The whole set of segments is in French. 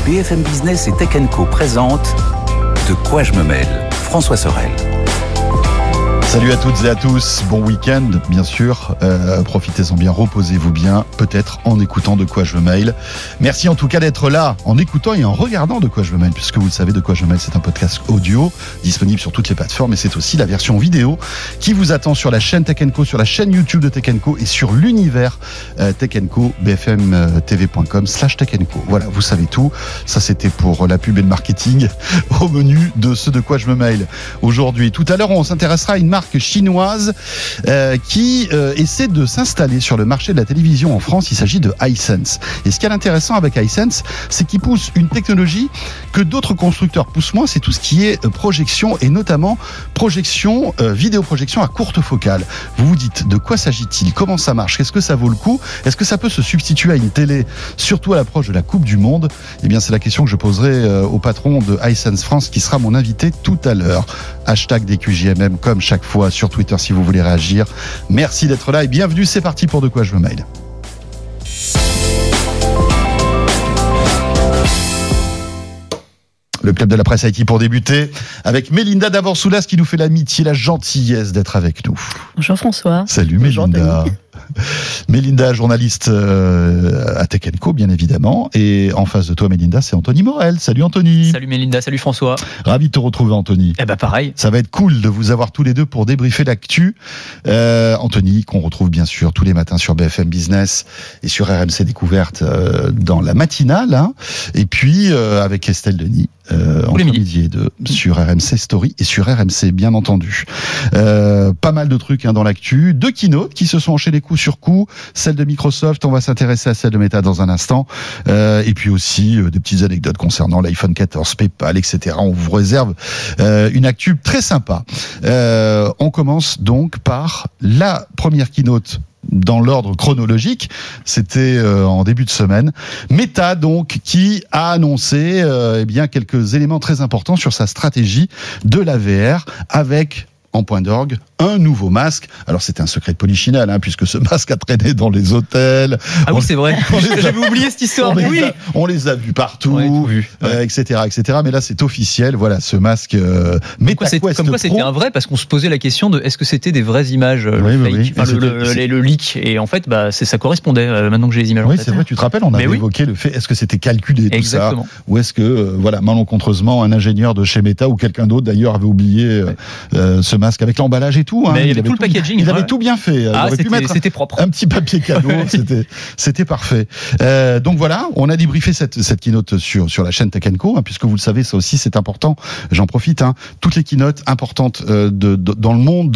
BFM Business et Tech & Co présentent De quoi je me mêle ? François Sorel. Salut à toutes et à tous, bon week-end bien sûr, profitez-en bien, reposez-vous bien, peut-être en écoutant De quoi je me mêle. Merci en tout cas d'être là, en écoutant et en regardant De quoi je me mêle, puisque vous le savez, De quoi je me mêle, c'est un podcast audio, disponible sur toutes les plateformes, et c'est aussi la version vidéo qui vous attend sur la chaîne Tech & Co, sur la chaîne YouTube de Tech & Co et sur l'univers Tech & Co, bfmtv.com/Tech & Co. Voilà, vous savez tout, ça c'était pour la pub et le marketing au menu de ce De quoi je me mêle aujourd'hui. Tout à l'heure, on s'intéressera à une marque chinoise qui essaie de s'installer sur le marché de la télévision en France. Il s'agit de Hisense. Et ce qui est intéressant avec Hisense, c'est qu'ils poussent une technologie que d'autres constructeurs poussent moins, c'est tout ce qui est projection et notamment projection, vidéoprojection à courte focale. Vous vous dites, de quoi s'agit-il ? Comment ça marche ? Est-ce que ça vaut le coup ? Est-ce que ça peut se substituer à une télé, surtout à l'approche de la Coupe du Monde ? Eh bien, c'est la question que je poserai au patron de Hisense France qui sera mon invité tout à l'heure. Hashtag DQJMM comme chaque fois sur Twitter si vous voulez réagir. Merci d'être là et bienvenue, c'est parti pour De quoi je me mêle. Le club de la presse IT pour débuter avec Mélinda Davorsoulas qui nous fait l'amitié, la gentillesse d'être avec nous. Bonjour François. Salut Mélinda. Mélinda, journaliste à Tech & Co, bien évidemment. Et en face de toi, Mélinda, c'est Anthony Morel. Salut Anthony. Salut Mélinda, salut François. Ravi de te retrouver Anthony. Eh ben pareil. Ça va être cool de vous avoir tous les deux pour débriefer l'actu. Anthony, qu'on retrouve bien sûr tous les matins sur BFM Business et sur RMC Découverte dans la matinale. Hein. Et puis avec Estelle Denis. Entre midi et 2 sur RMC Story et sur RMC, bien entendu. Pas mal de trucs dans l'actu. 2 keynotes qui se sont enchaînés coup sur coup. Celle de Microsoft, on va s'intéresser à celle de Meta dans un instant. Et puis aussi des petites anecdotes concernant l'iPhone 14, PayPal, etc. On vous réserve une actu très sympa. On commence donc par la première keynote dans l'ordre chronologique, c'était en début de semaine. Meta donc qui a annoncé quelques éléments très importants sur sa stratégie de la VR avec en point d'orgue un nouveau masque. Alors c'était un secret de polichinelle puisque ce masque a traîné dans les hôtels. Ah oui, c'est vrai. J'avais oublié cette histoire. On les a vus partout, etc., etc. Mais là c'est officiel. Voilà, ce masque MetaQuest Pro. Comme quoi c'était un vrai, parce qu'on se posait la question de est-ce que c'était des vraies images, le leak. Et en fait, ça correspondait. Maintenant que j'ai les images. Oui, c'est vrai. Tu te rappelles, on avait évoqué le fait. Est-ce que c'était calculé tout Exactement. Ça, ou est-ce que malencontreusement un ingénieur de chez Meta ou quelqu'un d'autre d'ailleurs avait oublié ce masque avec l'emballage et tout. Mais il y avait tout le packaging. Il avait tout bien fait. Il aurait pu mettre c'était propre. Un petit papier cadeau. C'était parfait. Donc voilà, on a débriefé cette keynote sur la chaîne Tech & Co, puisque vous le savez, ça aussi c'est important. J'en profite. Toutes les keynotes importantes dans le monde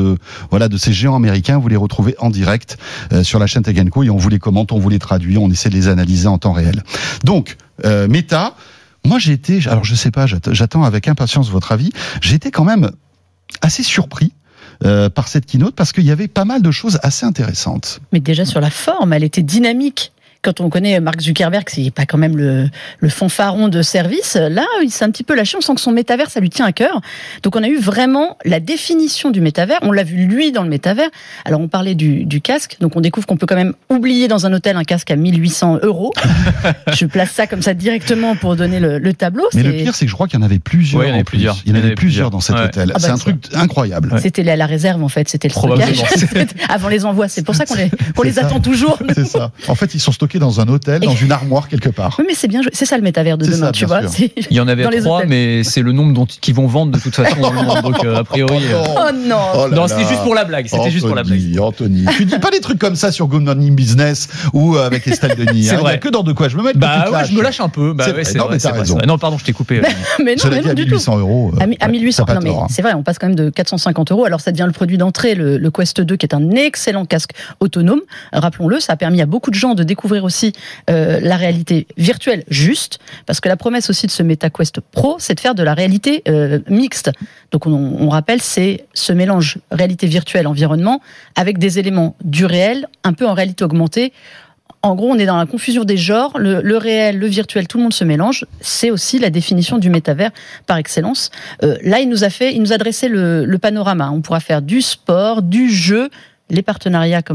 de ces géants américains, vous les retrouvez en direct sur la chaîne Tech & Co et on vous les commente, on vous les traduit, on essaie de les analyser en temps réel. Donc Meta, moi j'ai été, alors je sais pas, j'attends avec impatience votre avis. J'ai été quand même assez surpris par cette keynote parce qu'il y avait pas mal de choses assez intéressantes. Mais déjà sur la forme, elle était dynamique. Quand on connaît Mark Zuckerberg, c'est pas quand même le fanfaron de service. Là, il s'est un petit peu lâché. On sent que son métavers, ça lui tient à cœur. Donc, on a eu vraiment la définition du métavers. On l'a vu, lui, dans le métavers. Alors, on parlait du casque. Donc, on découvre qu'on peut quand même oublier dans un hôtel un casque à 1 800 €. Je place ça comme ça directement pour donner le tableau. Mais le pire, c'est que je crois qu'il y en avait plusieurs. Oui, il y en avait plusieurs dans cet hôtel. C'est un truc incroyable. Ouais. C'était à la réserve, en fait. C'était le stockage. Avant les envois. C'est pour ça qu'on les attend toujours. C'est ça. En fait, ils sont stockés dans un hôtel, dans une armoire quelque part. Oui, mais c'est bien, c'est ça le métavers de demain, tu vois. Il y en avait 3, mais c'est le nombre qui vont vendre de toute façon dans le monde. Donc, a priori. Oh non! Non, c'était juste pour la blague. Anthony, tu dis pas des trucs comme ça sur Good Morning Business ou avec Estelle Denis. C'est vrai. Que dans De quoi je me mêle. Je me lâche un peu. C'est vrai, t'as raison. Non, pardon, je t'ai coupé. Mais non, du tout. 800 €. À 1800. Non, mais c'est vrai, on passe quand même de 450 €. Alors, ça devient le produit d'entrée, le Quest 2, qui est un excellent casque autonome. Rappelons-le, ça a permis à beaucoup de gens de découvrir aussi la réalité virtuelle juste, parce que la promesse aussi de ce MetaQuest Pro, c'est de faire de la réalité mixte. Donc on rappelle, c'est ce mélange réalité virtuelle, environnement, avec des éléments du réel, un peu en réalité augmentée. En gros, on est dans la confusion des genres, le réel, le virtuel, tout le monde se mélange. C'est aussi la définition du métavers par excellence. Là, il nous a dressé le panorama. On pourra faire du sport, du jeu, les partenariats quand même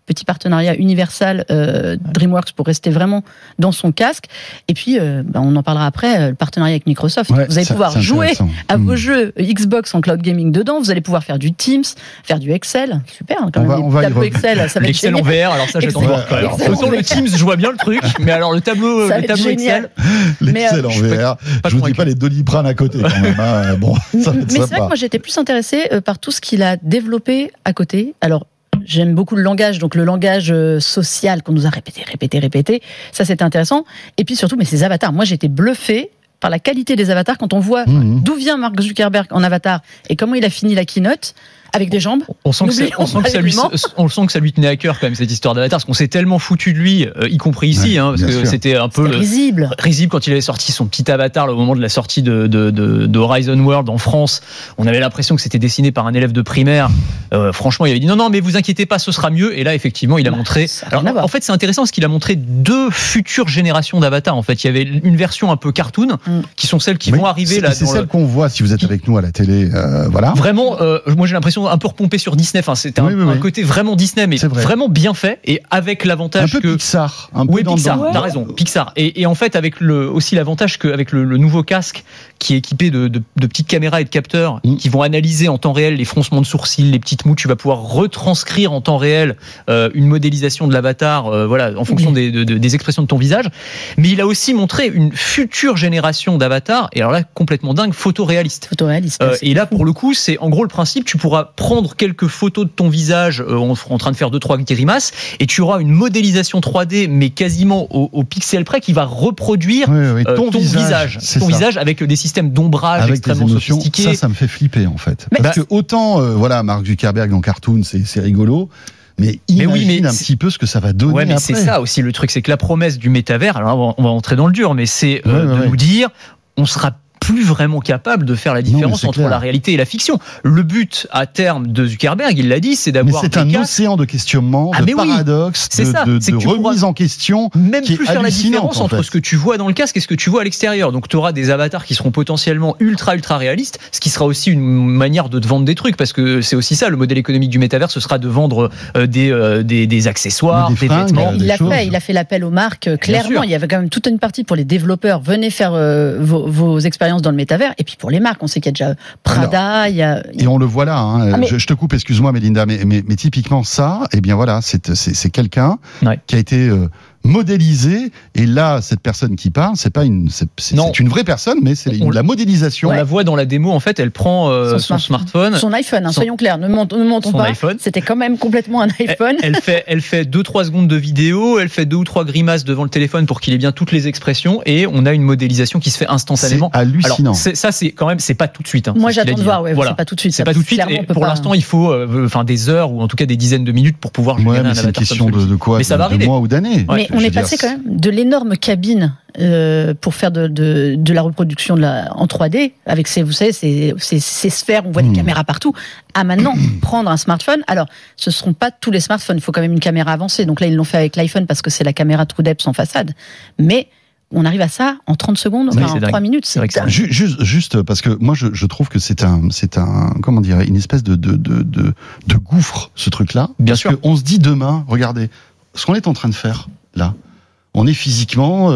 petit partenariat Universal DreamWorks pour rester vraiment dans son casque. Et puis, on en parlera après, le partenariat avec Microsoft. Vous allez pouvoir jouer à vos jeux Xbox en cloud gaming dedans. Vous allez pouvoir faire du Teams, faire du Excel. Super, quand même. On va tableau Excel, ça va être Excel génial. en VR, alors ça, j'attends de voir quand même. Autant le Teams, je vois bien le truc, mais alors le tableau Excel. L'Excel en VR. Je vous dis pas les Doliprane à côté quand même. Bon, ça va être mais c'est vrai sympa. que moi j'étais plus intéressée par tout ce qu'il a développé à côté. Alors, j'aime beaucoup le langage, donc le langage social qu'on nous a répété. Ça, c'était intéressant. Et puis surtout, mais ces avatars. Moi, j'étais bluffée par la qualité des avatars quand on voit d'où vient Mark Zuckerberg en avatar et comment il a fini la keynote. Avec des jambes. On sent que ça lui tenait à cœur quand même cette histoire d'avatar, parce qu'on s'est tellement foutu de lui, y compris ici, parce que sûr. C'était un peu risible quand il avait sorti son petit avatar au moment de la sortie de Horizon World en France. On avait l'impression que c'était dessiné par un élève de primaire. Franchement, il avait dit non, mais vous inquiétez pas, ce sera mieux. Et là, effectivement, il a montré. Alors, en fait, c'est intéressant parce qu'il a montré 2 futures générations d'avatars. En fait, il y avait une version un peu cartoon, qui sont celles qui vont arriver là. C'est celle qu'on voit si vous êtes avec nous à la télé. Voilà. Vraiment, moi j'ai l'impression un peu repompé sur Disney. Enfin, c'était un côté vraiment Disney, mais vraiment bien fait et avec l'avantage un peu Pixar, un peu Pixar. T'as raison, Pixar. Et en fait, avec aussi l'avantage qu'avec le nouveau casque qui est équipé de petites caméras et de capteurs qui vont analyser en temps réel les froncements de sourcils, les petites moues. Tu vas pouvoir retranscrire en temps réel une modélisation de l'avatar, en fonction des expressions de ton visage. Mais il a aussi montré une future génération d'avatars. Et alors là, complètement dingue, photoréaliste. Et là, pour le coup, c'est en gros le principe. Tu pourras prendre quelques photos de ton visage en train de faire 2-3 grimaces et tu auras une modélisation 3D mais quasiment au pixel près qui va reproduire ton visage avec des systèmes d'ombrage avec extrêmement sophistiqués. Ça me fait flipper en fait. Parce que autant Mark Zuckerberg en cartoon c'est rigolo. Mais imagine un petit peu ce que ça va donner mais après. C'est ça aussi le truc, c'est que la promesse du métavers, alors on va entrer dans le dur, mais c'est de nous dire on sera plus vraiment capable de faire la différence entre la réalité et la fiction. Le but à terme de Zuckerberg, il l'a dit, c'est d'avoir océan de questionnements, de paradoxes, de remise en question, même qui plus est faire la différence entre ce que tu vois dans le casque et ce que tu vois à l'extérieur. Donc tu auras des avatars qui seront potentiellement ultra réalistes, ce qui sera aussi une manière de te vendre des trucs, parce que c'est aussi ça le modèle économique du métavers, ce sera de vendre des accessoires, des vêtements. Il a fait l'appel aux marques clairement. Il y avait quand même toute une partie pour les développeurs. Venez faire vos expériences dans le métavers, et puis pour les marques, on sait qu'il y a déjà Prada, et on le voit là. Je te coupe, excuse-moi, Mélinda, mais typiquement ça, c'est quelqu'un qui a été modélisé, et là cette personne qui parle, c'est une vraie personne, mais c'est la modélisation. On la voit dans la démo, en fait, elle prend son smartphone, son iPhone, soyons clairs, ne mentons pas, iPhone. C'était quand même complètement un iPhone. Elle fait 2-3 secondes de vidéo, elle fait 2 ou 3 grimaces devant le téléphone pour qu'il ait bien toutes les expressions, et on a une modélisation qui se fait instantanément. C'est hallucinant. Alors, ça c'est quand même, c'est pas tout de suite. Moi j'attends de voir, c'est pas tout de suite. C'est pas tout de suite, et pour l'instant il faut des heures, ou en tout cas des dizaines de minutes pour pouvoir jouer un avatar. C'est une question de quoi, de mois ou d'années. Mais on est passé quand même de l'énorme cabine pour faire de la reproduction en 3D avec ces sphères, on voit des caméras partout, à maintenant prendre un smartphone. Alors, ce ne seront pas tous les smartphones, il faut quand même une caméra avancée. Donc là, ils l'ont fait avec l'iPhone parce que c'est la caméra TrueDepth en façade. Mais on arrive à ça en 30 secondes, en 3 minutes. C'est vrai que juste parce que moi, je trouve que c'est un comment dire, une espèce de gouffre, ce truc-là. Bien sûr. Parce qu'on se dit demain, regardez, ce qu'on est en train de faire, là, on est physiquement,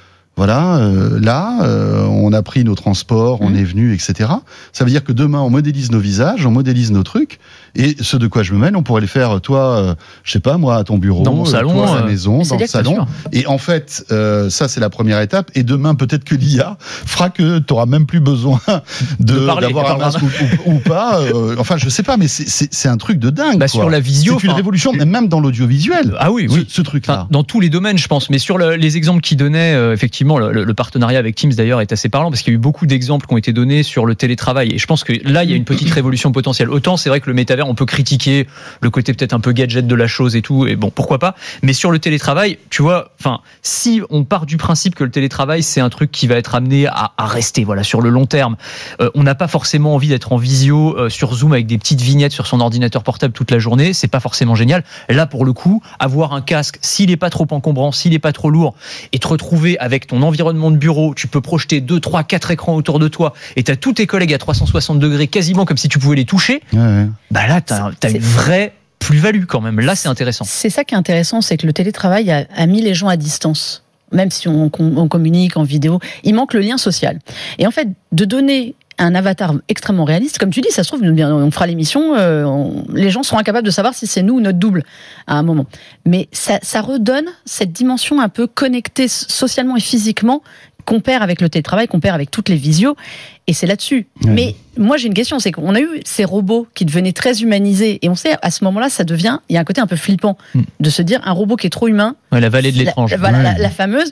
on a pris nos transports, on est venu, etc. Ça veut dire que demain, on modélise nos visages, on modélise nos trucs, et ce de quoi je me mêle, on pourrait le faire, toi, je sais pas, moi, à ton bureau, dans mon salon, toi, à la maison, dans le salon. Et en fait, ça, c'est la première étape. Et demain, peut-être que l'IA fera que tu n'auras même plus besoin d'avoir un masque ou pas. Enfin, je sais pas, mais c'est un truc de dingue. Sur la visio, c'est une révolution, même dans l'audiovisuel. Ah oui. Ce truc-là. Dans tous les domaines, je pense. Mais sur les exemples qu'il donnait, effectivement, le partenariat avec Teams d'ailleurs est assez parlant, parce qu'il y a eu beaucoup d'exemples qui ont été donnés sur le télétravail. Et je pense que là, il y a une petite révolution potentielle. Autant c'est vrai que le métavers, on peut critiquer le côté peut-être un peu gadget de la chose et tout, et bon, pourquoi pas. Mais sur le télétravail, tu vois, si on part du principe que le télétravail, c'est un truc qui va être amené à rester, sur le long terme, on n'a pas forcément envie d'être en visio sur Zoom avec des petites vignettes sur son ordinateur portable toute la journée, c'est pas forcément génial. Là, pour le coup, avoir un casque, s'il est pas trop encombrant, s'il est pas trop lourd, et te retrouver avec ton environnement de bureau, tu peux projeter 2, 3, 4 écrans autour de toi, et t'as tous tes collègues à 360 degrés, quasiment comme si tu pouvais les toucher. Là, t'as une vraie plus-value quand même. Là, c'est intéressant. C'est ça qui est intéressant, c'est que le télétravail a mis les gens à distance. Même si on communique en vidéo, il manque le lien social. Et en fait, de donner un avatar extrêmement réaliste, comme tu dis, ça se trouve, on fera l'émission, les gens seront incapables de savoir si c'est nous ou notre double à un moment. Mais ça redonne cette dimension un peu connectée socialement et physiquement qu'on perd avec le télétravail, qu'on perd avec toutes les visios, et c'est là-dessus. Oui. Mais moi, j'ai une question, c'est qu'on a eu ces robots qui devenaient très humanisés, et on sait, à ce moment-là, il y a un côté un peu flippant de se dire, un robot qui est trop humain... Ouais, la vallée de l'étrange. La fameuse...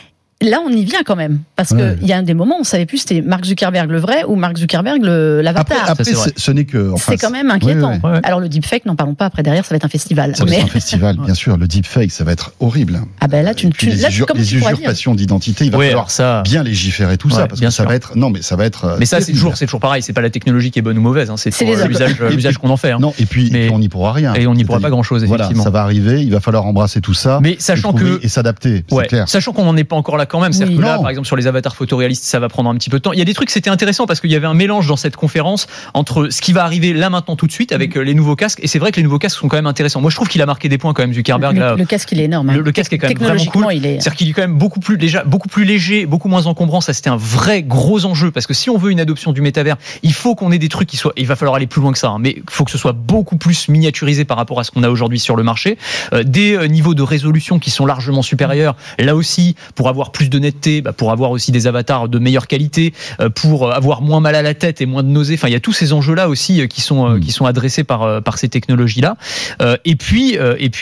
Là, on y vient quand même, parce que il y a des moments où on savait plus c'était Mark Zuckerberg le vrai ou Mark Zuckerberg l'avatar. Après ce n'est que. C'est quand même inquiétant. Oui. Alors le deepfake, n'en parlons pas. Après derrière, ça va être un festival. Ça va être un festival, bien sûr. Le deepfake, ça va être horrible. Ah ben là, les usurpations d'identité, il va falloir bien légiférer tout ça, parce que ça va être. Non, mais ça va être. Mais ça, c'est toujours pareil. C'est pas la technologie qui est bonne ou mauvaise. C'est l'usage qu'on en fait. Non, et puis on n'y pourra rien. Et on n'y pourra pas grand-chose. Effectivement. Ça va arriver. Il va falloir embrasser tout ça. Mais sachant que et s'adapter. C'est clair. Sachant qu'on n'en est pas encore là quand même. C'est-à-dire que là, par exemple, sur les avatars photoréalistes, ça va prendre un petit peu de temps. Il y a des trucs, c'était intéressant parce qu'il y avait un mélange dans cette conférence entre ce qui va arriver là maintenant tout de suite avec les nouveaux casques. Et c'est vrai que les nouveaux casques sont quand même intéressants. Moi, je trouve qu'il a marqué des points quand même, Zuckerberg. Le casque, il est énorme. Le casque est quand même vraiment cool. C'est-à-dire qu'il est quand même beaucoup plus léger, beaucoup moins encombrant. Ça, c'était un vrai gros enjeu parce que si on veut une adoption du métavers, il faut qu'on ait des trucs qui soient. Il va falloir aller plus loin que ça, mais il faut que ce soit beaucoup plus miniaturisé par rapport à ce qu'on a aujourd'hui sur le marché. Des niveaux de résolution qui sont largement supérieurs. Là aussi, pour avoir plus de netteté, pour avoir aussi des avatars de meilleure qualité, pour avoir moins mal à la tête et moins de nausées. Enfin, il y a tous ces enjeux-là aussi qui sont adressés par ces technologies-là. Et puis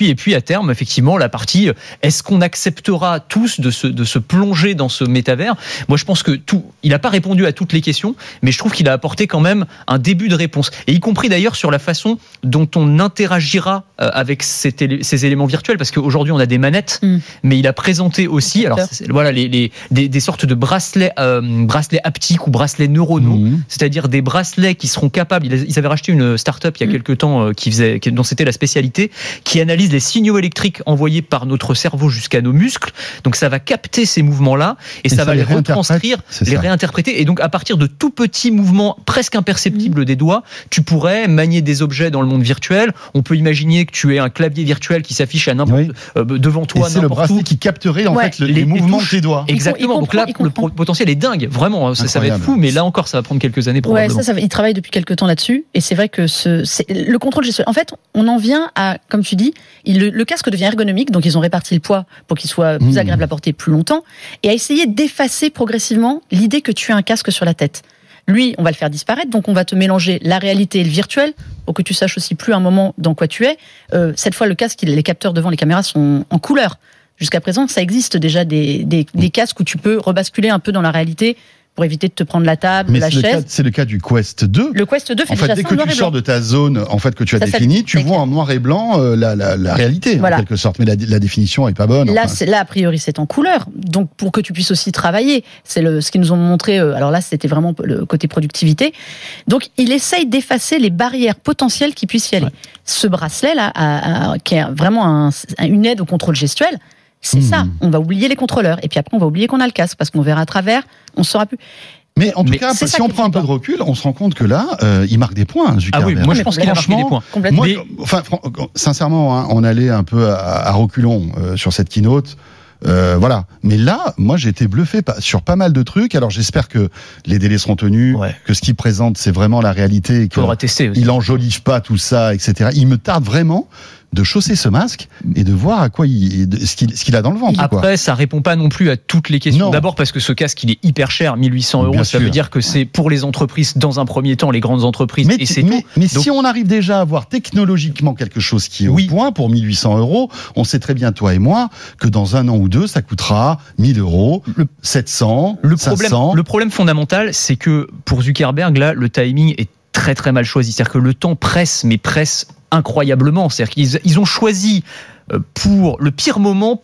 à terme, effectivement, la partie est-ce qu'on acceptera tous de se plonger dans ce métavers ? Moi, je pense que il n'a pas répondu à toutes les questions, mais je trouve qu'il a apporté quand même un début de réponse. Et y compris d'ailleurs sur la façon dont on interagira avec ces éléments virtuels, parce qu'aujourd'hui on a des manettes, mais il a présenté aussi, alors voilà, des sortes de bracelets haptiques ou bracelets neuronaux, c'est-à-dire des bracelets qui seront capables. Ils avaient racheté une start-up il y a quelques temps dont c'était la spécialité, qui analyse les signaux électriques envoyés par notre cerveau jusqu'à nos muscles. Donc ça va capter ces mouvements-là et ça va les retranscrire, les réinterpréter. Et donc à partir de tout petits mouvements presque imperceptibles des doigts, tu pourrais manier des objets dans le monde virtuel. On peut imaginer que tu aies un clavier virtuel qui s'affiche à n'importe devant toi. Et c'est le bracelet qui capterait en fait les mouvements de tes doigts. Exactement. Donc là, le potentiel est dingue. Vraiment, ça va être fou. Mais là encore, ça va prendre quelques années probablement. Ouais, il travaille depuis quelques temps là-dessus. Et c'est vrai que le contrôle gestuel. En fait, on en vient à, comme tu dis, le casque devient ergonomique. Donc ils ont réparti le poids pour qu'il soit plus agréable à porter plus longtemps. Et à essayer d'effacer progressivement l'idée que tu as un casque sur la tête. Lui, on va le faire disparaître, donc on va te mélanger la réalité et le virtuel pour que tu saches aussi plus à un moment dans quoi tu es. Cette fois, le casque, les capteurs devant les caméras sont en couleur. Jusqu'à présent, ça existe déjà des casques où tu peux rebasculer un peu dans la réalité pour éviter de te prendre la table, la chaise. C'est le cas du Quest 2. Le Quest 2 fait déjà ça en noir et blanc. En fait, dès que tu sors de ta zone que tu as définie, tu vois en noir et blanc la réalité, en quelque sorte. Mais la définition est pas bonne. Là, a priori, c'est en couleur. Donc, pour que tu puisses aussi travailler, c'est ce qu'ils nous ont montré. Alors là, c'était vraiment le côté productivité. Donc, il essaye d'effacer les barrières potentielles qui puissent y aller. Ouais. Ce bracelet-là, qui est vraiment une aide au contrôle gestuel, c'est ça, on va oublier les contrôleurs. Et puis après, on va oublier qu'on a le casque, parce qu'on verra à travers, on ne saura plus. Mais en tout cas, si on prend un peu de recul, on se rend compte que là, il marque des points, Zuckerberg. Ah oui, moi je pense qu'il a marqué des points. Complètement. Sincèrement, on allait un peu à reculons sur cette keynote. Voilà. Mais là, moi, j'ai été bluffé sur pas mal de trucs. Alors, j'espère que les délais seront tenus, que ce qu'il présente, c'est vraiment la réalité. Il faudra tester aussi. Il enjolive pas tout ça, etc. Il me tarde vraiment de chausser ce masque et de voir à quoi ce qu'il a dans le ventre. Après, ça répond pas non plus à toutes les questions. Non. D'abord parce que ce casque, il est hyper cher, 1 800 €. Ça veut dire que c'est pour les entreprises, dans un premier temps, les grandes entreprises, et c'est tout. Mais donc, si on arrive déjà à avoir technologiquement quelque chose qui est au point pour 1 800 €, on sait très bien, toi et moi, que dans 1 an ou 2, ça coûtera 1 000 €, 700, 500. Le problème fondamental, c'est que pour Zuckerberg, là, le timing est très très mal choisi. C'est-à-dire que le temps presse incroyablement. C'est-à-dire qu'ils ont choisi pour le pire moment pour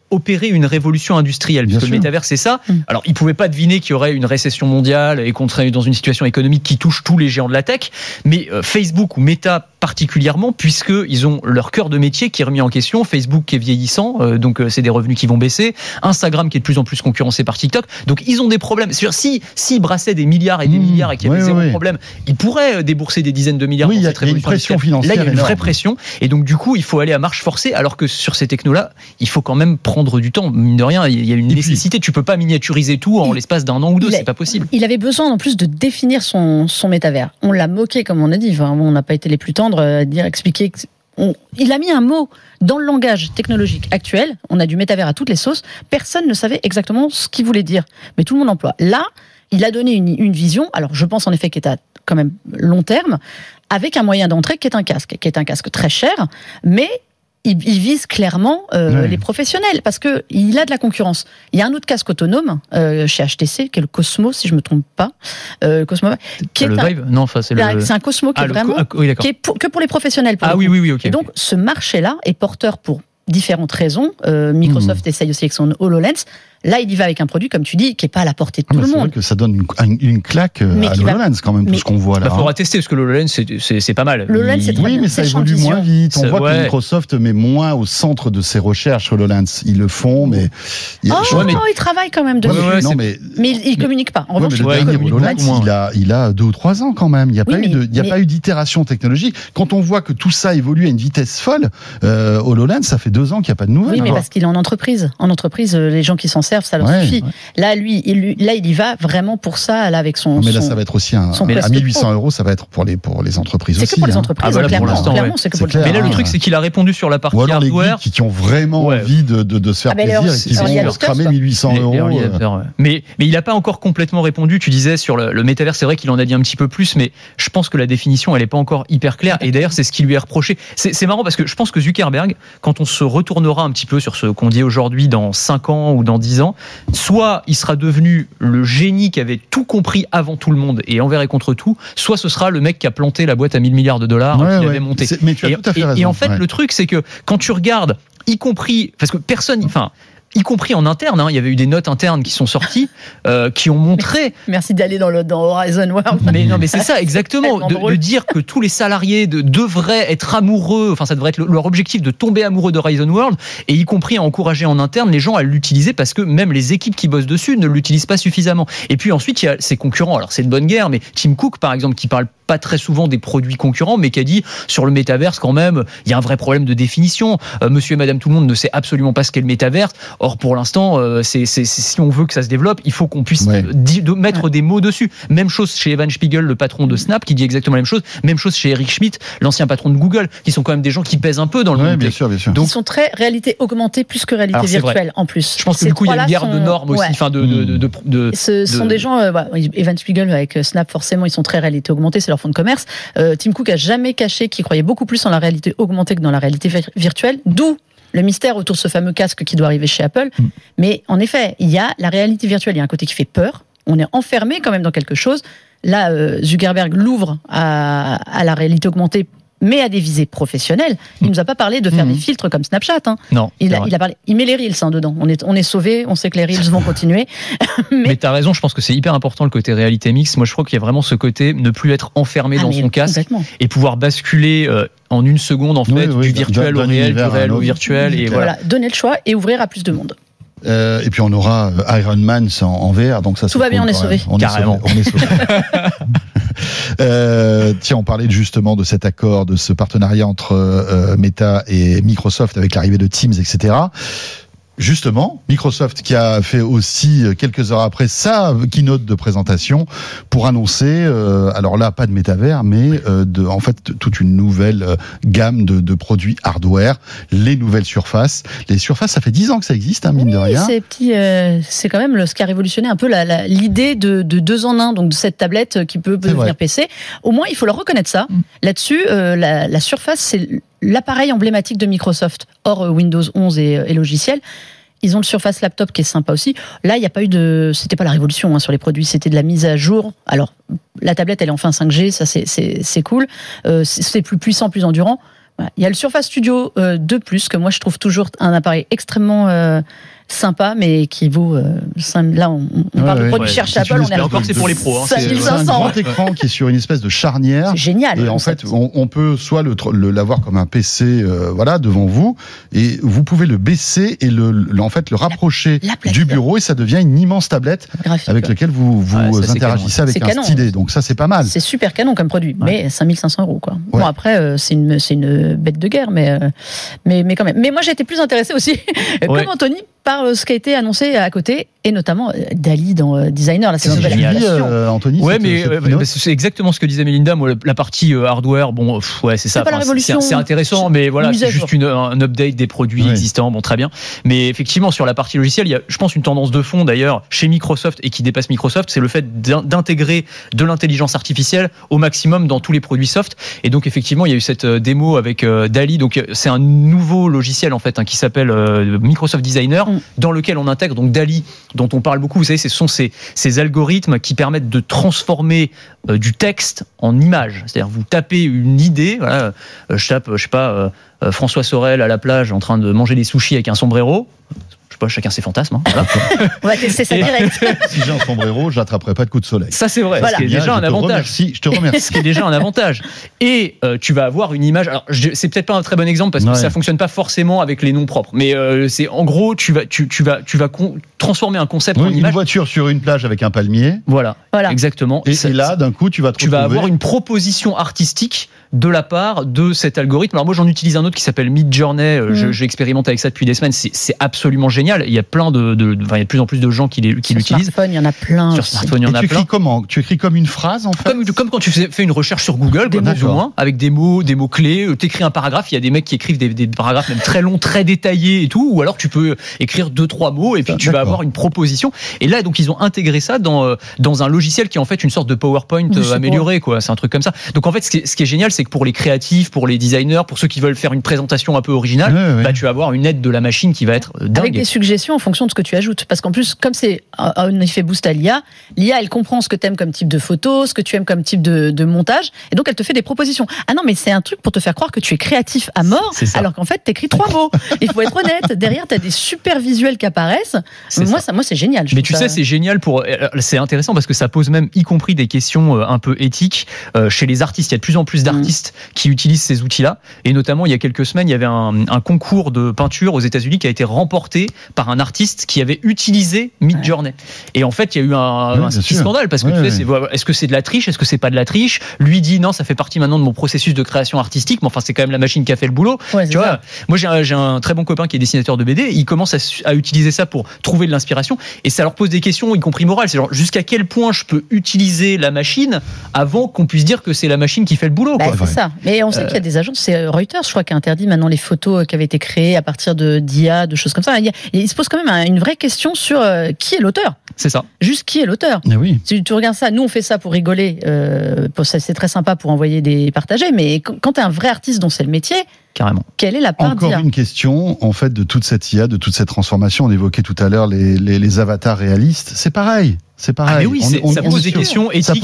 opérer une révolution industrielle, puisque le métavers c'est ça. Alors ils pouvaient pas deviner qu'il y aurait une récession mondiale et qu'on serait dans une situation économique qui touche tous les géants de la tech, mais Facebook ou Meta particulièrement, puisqu'ils ont leur cœur de métier qui est remis en question. Facebook qui est vieillissant, donc c'est des revenus qui vont baisser. Instagram qui est de plus en plus concurrencé par TikTok. Donc ils ont des problèmes. C'est sûr, s'ils brassaient des milliards et des milliards et qu'il y avait zéro problème, ils pourraient débourser des dizaines de milliards dans cette révolution. Il y a une pression financière. Là, il y a une vraie pression. Et donc du coup, il faut aller à marche forcée, alors que sur ces technos-là, il faut quand même prendre du temps. Mine de rien, il y a une nécessité. Tu peux pas miniaturiser tout en l'espace d'un an ou deux, c'est pas possible. Il avait besoin en plus de définir son métavers. On l'a moqué, comme on a dit. Enfin, on n'a pas été les plus tendres à expliquer. Il a mis un mot dans le langage technologique actuel. On a du métavers à toutes les sauces. Personne ne savait exactement ce qu'il voulait dire, mais tout le monde emploie. Là, il a donné une vision. Alors, je pense en effet qu'elle est à quand même long terme, avec un moyen d'entrée qui est un casque très cher, mais il vise clairement les professionnels, parce que il a de la concurrence. Il y a un autre casque autonome chez HTC, qui est le Cosmo, si je me trompe pas. Cosmo, qui est Vive ? Non, enfin c'est un Cosmo qui est vraiment qui est que pour les professionnels. Oui, ok. Et donc ce marché-là est porteur pour différentes raisons. Microsoft essaye aussi avec son HoloLens. Là, il y va avec un produit, comme tu dis, qui n'est pas à la portée de tout le monde. C'est vrai que ça donne une claque à l'HoloLens, quand même, tout ce qu'on voit là. Il faudra tester, parce que l'HoloLens, c'est pas mal. L'HoloLens, c'est très bien. Mais ça évolue moins vite. On voit que Microsoft met moins au centre de ses recherches HoloLens. Ils le font, mais... ils travaillent quand même dessus. Mais ils ne communiquent pas. En revanche, il a 2 ou 3 ans, quand même. Il n'y a pas eu d'itération technologique. Quand on voit que tout ça évolue à une vitesse folle, HoloLens, ça fait 2 ans qu'il n'y a pas de nouvelles. Oui, mais parce qu'il est en entreprise. En entreprise, les gens qui s'en servent, ça leur suffit. Là, il y va vraiment pour ça, là, avec son. Mais là, ça va être aussi à 1800 €, ça va être pour les entreprises aussi. C'est que pour les entreprises, clairement, c'est que pour les entreprises. Mais là, le truc, c'est qu'il a répondu sur la partie hardware. Les qui ont vraiment envie de se faire plaisir et qui vont leur cramer 1800 €. Mais il n'a pas encore complètement répondu. Tu disais sur le métavers, c'est vrai qu'il en a dit un petit peu plus, mais je pense que la définition, elle n'est pas encore hyper claire. Et d'ailleurs, c'est ce qui lui est reproché. C'est marrant parce que je pense que Zuckerberg, quand on se retournera un petit peu sur ce qu'on dit aujourd'hui dans 5 ans ou dans 10 ans, soit il sera devenu le génie qui avait tout compris avant tout le monde et envers et contre tout, soit ce sera le mec qui a planté la boîte à $1 000 milliards qu'il avait montée. Mais tu as tout à fait raison. Et en fait, le truc, c'est que quand tu regardes, y compris, parce que y compris en interne, il y avait eu des notes internes qui sont sorties, qui ont montré. Merci d'aller dans Horizon World. Mais c'est ça, exactement. De dire que tous les salariés devraient être amoureux, ça devrait être leur objectif de tomber amoureux d'Horizon World, et y compris à encourager en interne les gens à l'utiliser parce que même les équipes qui bossent dessus ne l'utilisent pas suffisamment. Et puis ensuite, il y a ses concurrents. Alors c'est de bonne guerre, mais Tim Cook, par exemple, qui parle pas très souvent des produits concurrents, mais qui a dit sur le métaverse quand même, il y a un vrai problème de définition. Monsieur et Madame tout le monde ne sait absolument pas ce qu'est le métaverse. Or pour l'instant, si on veut que ça se développe, il faut qu'on puisse mettre des mots dessus. Même chose chez Evan Spiegel, le patron de Snap, qui dit exactement la même chose. Même chose chez Eric Schmidt, l'ancien patron de Google, qui sont quand même des gens qui pèsent un peu dans le monde. Bien sûr. Donc, ils sont très réalité augmentée plus que réalité virtuelle en plus. Je pense que du coup il y a une guerre de normes aussi. Ce sont des gens. Evan Spiegel avec Snap, forcément, ils sont très réalité augmentée. C'est leur fonds de commerce. Tim Cook a jamais caché qu'il croyait beaucoup plus en la réalité augmentée que dans la réalité virtuelle, d'où le mystère autour de ce fameux casque qui doit arriver chez Apple. Mais en effet, il y a la réalité virtuelle, il y a un côté qui fait peur, on est enfermé quand même dans quelque chose. Là, Zuckerberg l'ouvre à la réalité augmentée, mais à des visées professionnelles. Il nous a pas parlé de faire des filtres comme Snapchat. Non. Il a parlé. Il met les reels dedans. On est sauvés. On sait que les reels vont continuer. Mais t'as raison. Je pense que c'est hyper important le côté réalité mixte. Moi, je crois qu'il y a vraiment ce côté ne plus être enfermé dans son casque et pouvoir basculer en une seconde du virtuel au réel, du réel au virtuel. Et voilà. Donner le choix et ouvrir à plus de monde. Et puis on aura Iron Man en VR, donc ça. Tout va bien, on est sauvé. Carrément. On est sauvé. Tiens, on parlait justement de cet accord, de ce partenariat entre Meta et Microsoft avec l'arrivée de Teams, etc. Justement, Microsoft qui a fait aussi quelques heures après sa keynote de présentation pour annoncer, alors là pas de métavers, mais en fait toute une nouvelle gamme de produits hardware, les nouvelles surfaces. Les surfaces, ça fait 10 ans que ça existe, mine de rien. C'est quand même ce qui a révolutionné un peu l'idée de 2 en 1, donc de cette tablette qui peut devenir PC. Au moins, il faut leur reconnaître ça. Là-dessus, la Surface, c'est l'appareil emblématique de Microsoft, hors Windows 11 et logiciels. Ils ont le Surface Laptop qui est sympa aussi. Là, il n'y a pas eu c'était pas la révolution sur les produits, c'était de la mise à jour. Alors, la tablette, elle est enfin 5G, ça c'est cool. C'est plus puissant, plus endurant. Voilà. Il y a le Surface Studio 2 Plus, que moi je trouve toujours un appareil extrêmement sympa, mais qui vaut là on parle de produits cherchés Apple, on est encore c'est pour les pros, hein, 5500. C'est un grand écran qui est sur une espèce de charnière. C'est génial. Et en fait, on peut soit l'avoir comme un PC, devant vous, et vous pouvez le baisser et le rapprocher du bureau, et ça devient une immense tablette graphique, avec laquelle vous interagissez avec un stylet. Donc ça, c'est pas mal. C'est super canon comme produit, mais 5500 €, quoi. Ouais. Bon, après, c'est une bête de guerre, mais quand même. Mais moi, j'ai été plus intéressée aussi, comme Anthony, par ce qui a été annoncé à côté, et notamment Dali dans Designer. Là, c'est une nouvelle application. Anthony. Ouais, mais c'est exactement ce que disait Mélinda. Moi, la partie hardware, bon, c'est ça. C'est pas la révolution. C'est intéressant, mais voilà, c'est juste un update des produits existants. Bon, très bien. Mais effectivement, sur la partie logicielle, il y a, je pense, une tendance de fond d'ailleurs chez Microsoft et qui dépasse Microsoft, c'est le fait d'intégrer de l'intelligence artificielle au maximum dans tous les produits soft. Et donc, effectivement, il y a eu cette démo avec Dali. Donc, c'est un nouveau logiciel en fait qui s'appelle Microsoft Designer, dans lequel on intègre donc Dali, dont on parle beaucoup. Vous savez, ce sont ces algorithmes qui permettent de transformer du texte en image. C'est-à-dire, vous tapez une idée. Voilà, je tape, je sais pas, François Sorel à la plage en train de manger des sushis avec un sombrero. Je sais pas, chacun ses fantasmes. Hein, voilà. On va tester ça direct. Si j'ai un sombrero, je n'attraperai pas de coup de soleil. Ça, c'est vrai. Voilà. Ce qui est déjà un avantage. Je te remercie. Ce qui est déjà un avantage. Et tu vas avoir une image. Alors, c'est peut-être pas un très bon exemple parce que ça fonctionne pas forcément avec les noms propres. Mais c'est en gros, tu vas transformer un concept en image. Une voiture sur une plage avec un palmier. Voilà. Exactement. Et là, d'un coup, tu vas avoir une proposition artistique de la part de cet algorithme. Alors moi, j'en utilise un autre qui s'appelle Midjourney. J'expérimente avec ça depuis des semaines. C'est absolument génial. Il y a plein il y a de plus en plus de gens qui l'utilisent. Sur smartphone, il y en a plein. Sur smartphone, il y en a plein. Comment ? Tu écris comme une phrase, en fait ? Comme quand tu fais une recherche sur Google, plus ou moins, avec des mots clés. T'écris un paragraphe. Il y a des mecs qui écrivent des paragraphes même très longs, très détaillés et tout. Ou alors tu peux écrire 2-3 mots et puis tu vas avoir une proposition. Et là, donc ils ont intégré ça dans un logiciel qui est en fait une sorte de PowerPoint amélioré, quoi. C'est un truc comme ça. Donc en fait, ce qui est génial, c'est que pour les créatifs, pour les designers, pour ceux qui veulent faire une présentation un peu originale, tu vas avoir une aide de la machine qui va être dingue. Avec des suggestions en fonction de ce que tu ajoutes. Parce qu'en plus, comme c'est un effet boost à l'IA, elle comprend ce que tu aimes comme type de photo, ce que tu aimes comme type de montage, et donc elle te fait des propositions. Ah non, mais c'est un truc pour te faire croire que tu es créatif à mort, alors qu'en fait, t'écris 3 mots. Il faut être honnête. Derrière, t'as des super visuels qui apparaissent. Moi, c'est génial. Mais tu sais, c'est génial c'est intéressant parce que ça pose même, y compris des questions un peu éthiques chez les artistes. Il y a de plus en plus d'artistes qui utilisent ces outils-là. Et notamment, il y a quelques semaines, il y avait un concours de peinture aux États-Unis qui a été remporté par un artiste qui avait utilisé Midjourney. Et en fait, il y a eu un petit scandale parce que tu sais, est-ce que c'est de la triche, est-ce que c'est pas de la triche ? Lui dit non, ça fait partie maintenant de mon processus de création artistique, mais enfin, c'est quand même la machine qui a fait le boulot. Tu vois, moi, j'ai un très bon copain qui est dessinateur de BD. Il commence à utiliser ça pour trouver de l'inspiration et ça leur pose des questions, y compris morales. C'est genre jusqu'à quel point je peux utiliser la machine avant qu'on puisse dire que c'est la machine qui fait le boulot. C'est ça. Mais on sait qu'il y a des agences, c'est Reuters, je crois, qui a interdit maintenant les photos qui avaient été créées à partir d'IA, de choses comme ça. Il se pose quand même une vraie question sur qui est l'auteur. C'est ça. Juste qui est l'auteur. Oui. Si tu regardes ça, nous on fait ça pour rigoler, c'est très sympa pour envoyer des partagés, mais quand tu es un vrai artiste dont c'est le métier, carrément. Quelle est la part d'IA ? Encore une question, en fait, de toute cette IA, de toute cette transformation. On évoquait tout à l'heure les avatars réalistes. C'est pareil. Ah mais oui, ça pose des questions éthiques,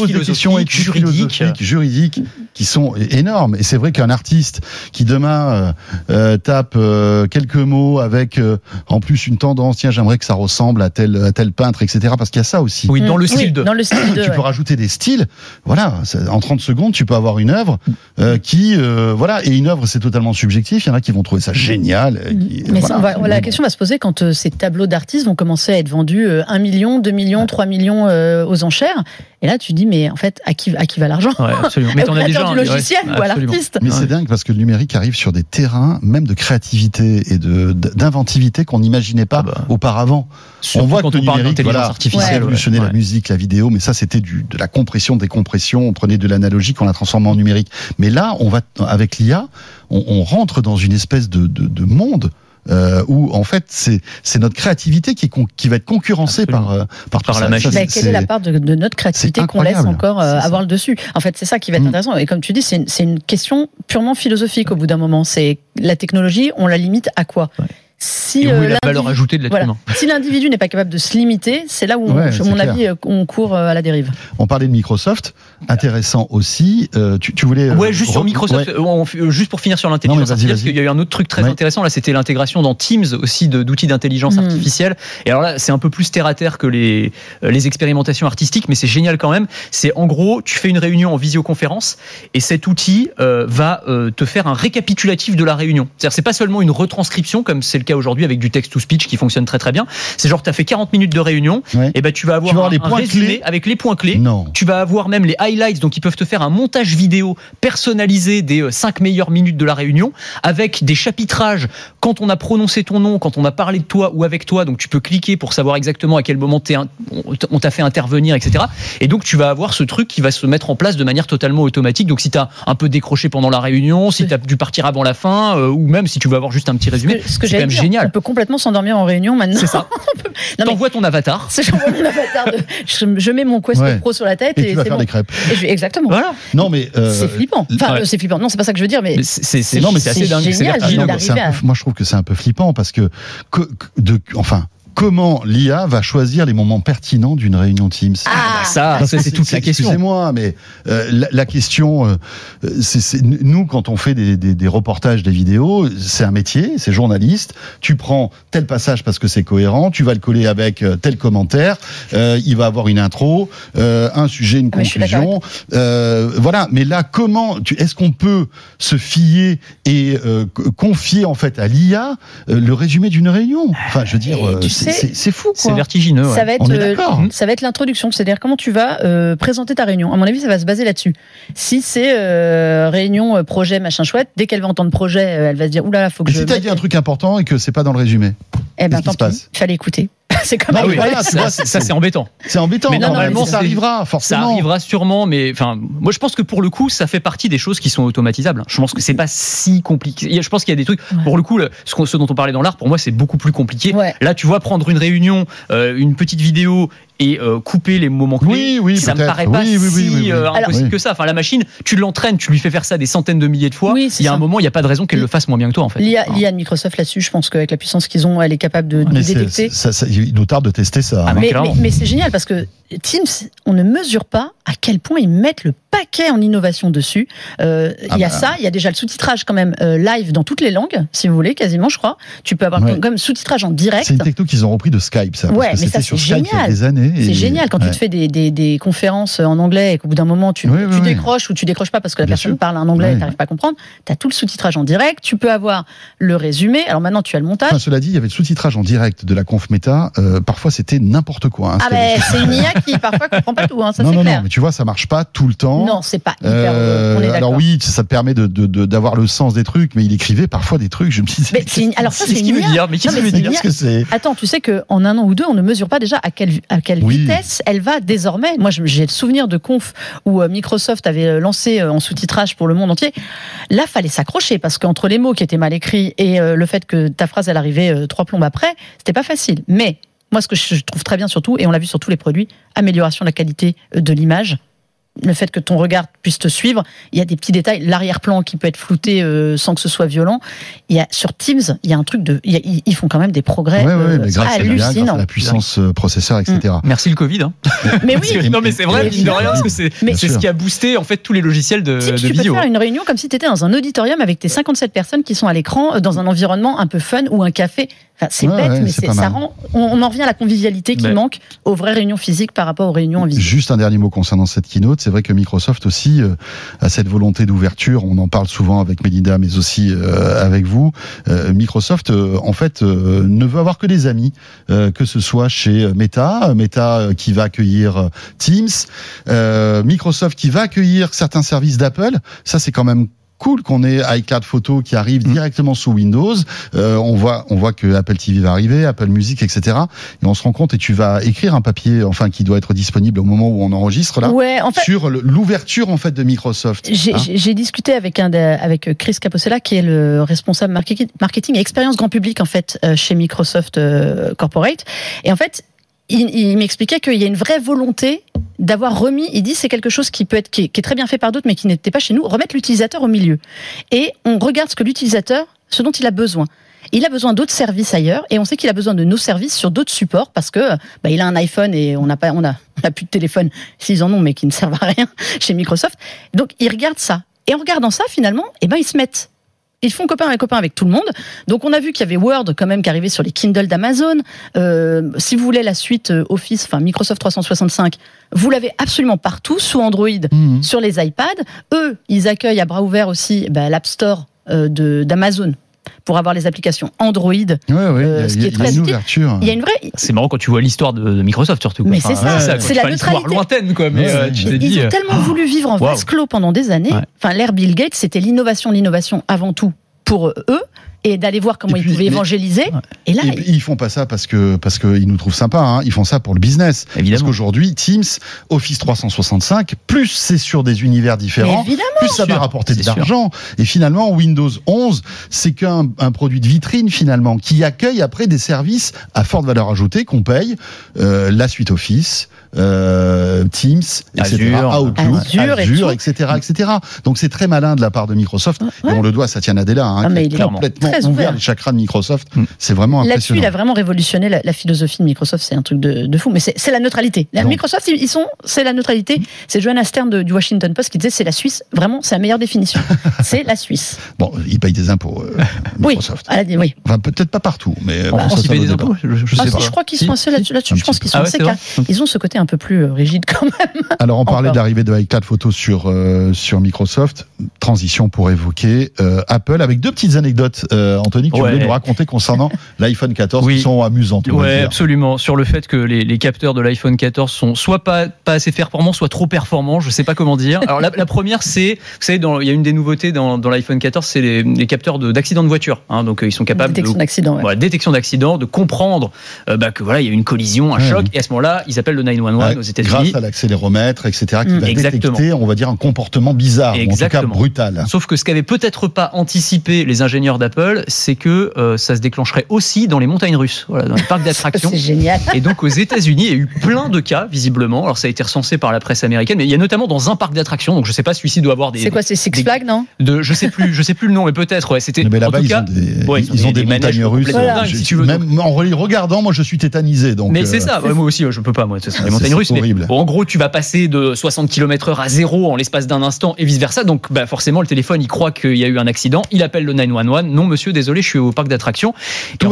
juridiques qui sont énormes. Et c'est vrai qu'un artiste qui demain tape quelques mots avec en plus une tendance, tiens, j'aimerais que ça ressemble à tel peintre, etc. Parce qu'il y a ça aussi. Oui, dans le style de. Tu peux rajouter des styles. Voilà, en 30 secondes, tu peux avoir une œuvre qui, et une œuvre, c'est totalement subjectif. Il y en a qui vont trouver ça génial. Mais la question va se poser quand ces tableaux d'artistes vont commencer à être vendus 1 million, 2 millions, 3 millions aux enchères. Et là, tu dis, mais en fait, à qui va l'argent ? Absolument. Mais au créateur du logiciel ou à l'artiste ? Mais c'est dingue parce que le numérique arrive sur des terrains, même de créativité et d'inventivité qu'on n'imaginait pas auparavant. On voit que le numérique a révolutionné la musique, la vidéo, mais ça, c'était de la compression, décompression. On prenait de l'analogique, on l'a transformé en numérique. Mais là, avec l'IA, on rentre dans une espèce de monde où en fait c'est notre créativité qui va être concurrencée par la machine. Quelle est la part de notre créativité qu'on laisse encore avoir le dessus ? En fait, c'est ça qui va être intéressant. Et comme tu dis, c'est une question purement philosophique au bout d'un moment. C'est la technologie, on la limite à quoi ? Si la valeur ajoutée de l'être humain. Si l'individu n'est pas capable de se limiter, c'est là où, à mon avis, on court à la dérive. On parlait de Microsoft. intéressant aussi. Tu voulais juste sur Microsoft, juste pour finir sur l'intelligence artificielle, parce qu'il y a eu un autre truc très intéressant là, c'était l'intégration dans Teams aussi d'outils d'intelligence artificielle. Et alors là, c'est un peu plus terre à terre que les expérimentations artistiques, mais c'est génial quand même. C'est en gros, tu fais une réunion en visioconférence et cet outil va te faire un récapitulatif de la réunion. C'est-à-dire, c'est pas seulement une retranscription comme c'est le cas aujourd'hui avec du text-to-speech qui fonctionne très très bien. C'est genre, tu as fait 40 minutes de réunion, et ben tu vas avoir un résumé avec les points clés. Non. Tu vas avoir même les highlights, donc ils peuvent te faire un montage vidéo personnalisé des 5 meilleures minutes de la réunion avec des chapitrages quand on a prononcé ton nom, quand on a parlé de toi ou avec toi, donc tu peux cliquer pour savoir exactement à quel moment on t'a fait intervenir, etc. Et donc tu vas avoir ce truc qui va se mettre en place de manière totalement automatique. Donc si tu as un peu décroché pendant la réunion, si tu as dû partir avant la fin, ou même si tu veux avoir juste un petit résumé, c'est quand même génial. On peut complètement s'endormir en réunion maintenant. C'est ça. T'envoies ton avatar. J'envoie mon avatar. Je mets mon Quest Pro sur la tête et tu vas faire des crêpes. Exactement. Voilà. Non mais c'est flippant. Enfin, c'est flippant. Non, c'est pas ça que je veux dire, mais c'est assez dingue. Génial. Moi, je trouve que c'est un peu flippant parce que comment l'IA va choisir les moments pertinents d'une réunion Teams? Ça c'est toute la question. Excusez-moi, mais la question, c'est nous, quand on fait des reportages, des vidéos, c'est un métier, c'est journaliste. Tu prends tel passage parce que c'est cohérent, tu vas le coller avec tel commentaire, il va avoir une intro, un sujet, une conclusion. Voilà. Mais là, est-ce qu'on peut se fier et confier en fait à l'IA le résumé d'une réunion? Enfin, je veux dire. C'est fou, quoi. C'est vertigineux. Ça va être l'introduction, c'est-à-dire comment tu vas présenter ta réunion. À mon avis, ça va se baser là-dessus. Si c'est réunion projet machin chouette, dès qu'elle va entendre projet, elle va se dire oulala, faut que si t'as dit un truc important et que c'est pas dans le résumé, eh ben tant pis, il fallait écouter. C'est comme ça, c'est embêtant. C'est embêtant. Mais normalement, ça arrivera, forcément. Ça arrivera sûrement, mais enfin, moi je pense que pour le coup, ça fait partie des choses qui sont automatisables. Je pense que c'est pas si compliqué. Je pense qu'il y a des trucs. Pour le coup, ce dont on parlait dans l'art, pour moi, c'est beaucoup plus compliqué. Là, tu vois, prendre une réunion, une petite vidéo et couper les moments clés, ça me paraît pas si impossible que ça. Enfin, la machine, tu l'entraînes, tu lui fais faire ça des centaines de milliers de fois. Il y a un moment, il n'y a pas de raison qu'elle le fasse moins bien que toi, en fait. L'IA de Microsoft là-dessus, je pense qu'avec la puissance qu'ils ont, elle est capable de détecter. Il nous tarde de tester ça. Mais c'est génial parce que Teams, on ne mesure pas à quel point ils mettent le paquet en innovation dessus. Il y a ça, il y a déjà le sous-titrage quand même live dans toutes les langues, si vous voulez, quasiment, je crois. Tu peux avoir comme sous-titrage en direct. C'est une techno qu'ils ont repris de Skype, ça. Ouais, mais ça, c'est génial. Des années. C'est génial quand tu te fais des conférences en anglais et qu'au bout d'un moment, tu décroches ou tu décroches pas parce que la personne parle un anglais et tu n'arrives pas à comprendre. Tu as tout le sous-titrage en direct. Tu peux avoir le résumé. Alors maintenant, tu as le montage. Enfin, cela dit, il y avait le sous-titrage en direct de la conf méta. Parfois, c'était n'importe quoi. C'est une IA qui parfois comprend pas tout. Ça, c'est clair. Non, mais tu vois, ça marche pas tout le temps. Non, c'est pas hyper. On est alors oui, ça te permet d'avoir le sens des trucs, mais il écrivait parfois des trucs. Je me suis dit. Alors ça, c'est une IA. Mais qu'est-ce qu'il veut dire? Attends, tu sais qu'en un an ou deux, on ne mesure pas déjà à quelle vitesse elle va désormais. Moi, j'ai le souvenir de conf où Microsoft avait lancé en sous-titrage pour le monde entier. Là, fallait s'accrocher parce qu'entre les mots qui étaient mal écrits et le fait que ta phrase elle arrivait 3 plombes après, c'était pas facile. Mais moi, ce que je trouve très bien surtout, et on l'a vu sur tous les produits, amélioration de la qualité de l'image. Le fait que ton regard puisse te suivre, il y a des petits détails, l'arrière-plan qui peut être flouté sans que ce soit violent. Sur Teams, il y a un truc ils font quand même des progrès hallucinants. Grâce à la puissance processeur, etc. Merci le Covid. Mais oui. Non, mais c'est vrai, mine de rien, parce que c'est ce qui a boosté en fait tous les logiciels de Teams, vidéo. Tu peux faire une réunion comme si tu étais dans un auditorium avec tes 57 personnes qui sont à l'écran dans un environnement un peu fun ou un café. Enfin, c'est bête, mais ça rend. On en revient à la convivialité qui manque aux vraies réunions physiques par rapport aux réunions en visio. Juste un dernier mot concernant cette keynote. C'est vrai que Microsoft aussi a cette volonté d'ouverture. On en parle souvent avec Melinda, mais aussi avec vous. Microsoft, en fait, ne veut avoir que des amis, que ce soit chez Meta qui va accueillir Teams, Microsoft qui va accueillir certains services d'Apple. Ça, c'est quand même cool qu'on ait iCloud Photo qui arrive directement sous Windows. On voit que Apple TV va arriver, Apple Music, etc. Et on se rend compte, et tu vas écrire un papier, qui doit être disponible au moment où on enregistre là, sur l'ouverture en fait de Microsoft. J'ai discuté avec Chris Capossela, qui est le responsable marketing et expérience grand public en fait chez Microsoft Corporate. Et en fait, il m'expliquait qu'il y a une vraie volonté d'avoir remis, il dit c'est quelque chose qui est très bien fait par d'autres mais qui n'était pas chez nous, remettre l'utilisateur au milieu. Et on regarde ce dont il a besoin. Il a besoin d'autres services ailleurs, et on sait qu'il a besoin de nos services sur d'autres supports parce que il a un iPhone et on a plus de téléphone, s'ils en ont, mais qui ne servent à rien chez Microsoft. Donc il regarde ça, et en regardant ça, finalement, ils se mettent. Ils font copain avec tout le monde. Donc on a vu qu'il y avait Word quand même qui arrivait sur les Kindle d'Amazon. Si vous voulez la suite Office, Microsoft 365, vous l'avez absolument partout sous Android, sur les iPads. Eux, ils accueillent à bras ouverts aussi l'App Store d'Amazon pour avoir les applications Android. Ce qui est très une ouverture. Il y a une vraie. C'est marrant quand tu vois l'histoire de Microsoft surtout. Mais c'est ça. C'est la neutralité lointaine quoi. Mais ils ont tellement voulu vivre en vase clos pendant des années. L'ère Bill Gates, c'était l'innovation avant tout pour eux. Et d'aller voir comment ils pouvaient évangéliser. Et là, ils font pas ça parce que ils nous trouvent sympas. Ils font ça pour le business. Évidemment. Parce qu'aujourd'hui, Teams, Office 365, plus c'est sur des univers différents, plus ça va rapporter de l'argent. Et finalement, Windows 11, c'est qu'un produit de vitrine finalement qui accueille après des services à forte valeur ajoutée qu'on paye, la suite Office, Teams, etc., Azure, etc. Donc c'est très malin de la part de Microsoft. Et on le doit à Satya Nadella, qui est complètement ouvert les chakras de Microsoft. C'est vraiment impressionnant. Là-dessus, il a vraiment révolutionné la philosophie de Microsoft. C'est un truc de fou. Mais c'est la neutralité. Microsoft, c'est la neutralité. C'est Joanna Stern du Washington Post qui disait c'est la Suisse. Vraiment, c'est la meilleure définition. C'est la Suisse. Bon, ils payent des impôts, Microsoft. Oui. Enfin, peut-être pas partout, mais en France, ils payent des impôts. Je sais pas. Je crois qu'ils sont assez là-dessus. Je pense qu'ils sont assez carrés. Ils ont ce côté un peu plus rigide quand même. Alors, on parlait de l'arrivée de iCloud Photos sur Microsoft. Transition pour évoquer Apple avec 2 petites anecdotes. Anthony, que tu voulais nous raconter concernant l'iPhone 14 qui sont amusantes. Oui, absolument. Sur le fait que les capteurs de l'iPhone 14 sont soit pas assez performants, soit trop performants. Je sais pas comment dire. Alors la première, c'est, vous savez, il y a une des nouveautés dans l'iPhone 14, c'est les capteurs d'accident de voiture. Donc ils sont capables détection d'accident, de comprendre que il y a une collision, un choc, et à ce moment-là, ils appellent le 911 aux États-Unis. Grâce à l'accéléromètre, etc., qui va détecter, on va dire, un comportement bizarre, ou en tout cas brutal. Sauf que ce qu'avaient peut-être pas anticipé les ingénieurs d'Apple, c'est que ça se déclencherait aussi dans les montagnes russes, dans les parcs d'attractions. C'est génial. Et donc aux États-Unis, il y a eu plein de cas visiblement. Alors ça a été recensé par la presse américaine, mais il y a notamment dans un parc d'attractions. Donc je sais pas, celui-ci doit avoir des. C'est quoi, c'est Six Flags, non ? Je sais plus le nom, mais peut-être. C'était. Mais là-bas, en tout cas, ils ont des montagnes russes. Voilà. Si tu veux, même en regardant, moi je suis tétanisé. Donc. Mais c'est ça. Moi aussi, je peux pas. Moi, ce sont les montagnes russes. Horrible. Mais en gros, tu vas passer de 60 km/h à 0 en l'espace d'un instant et vice versa. Donc forcément, le téléphone, il croit qu'il y a eu un accident. Il appelle le 911. Non, monsieur, désolé, je suis au parc d'attractions. Tout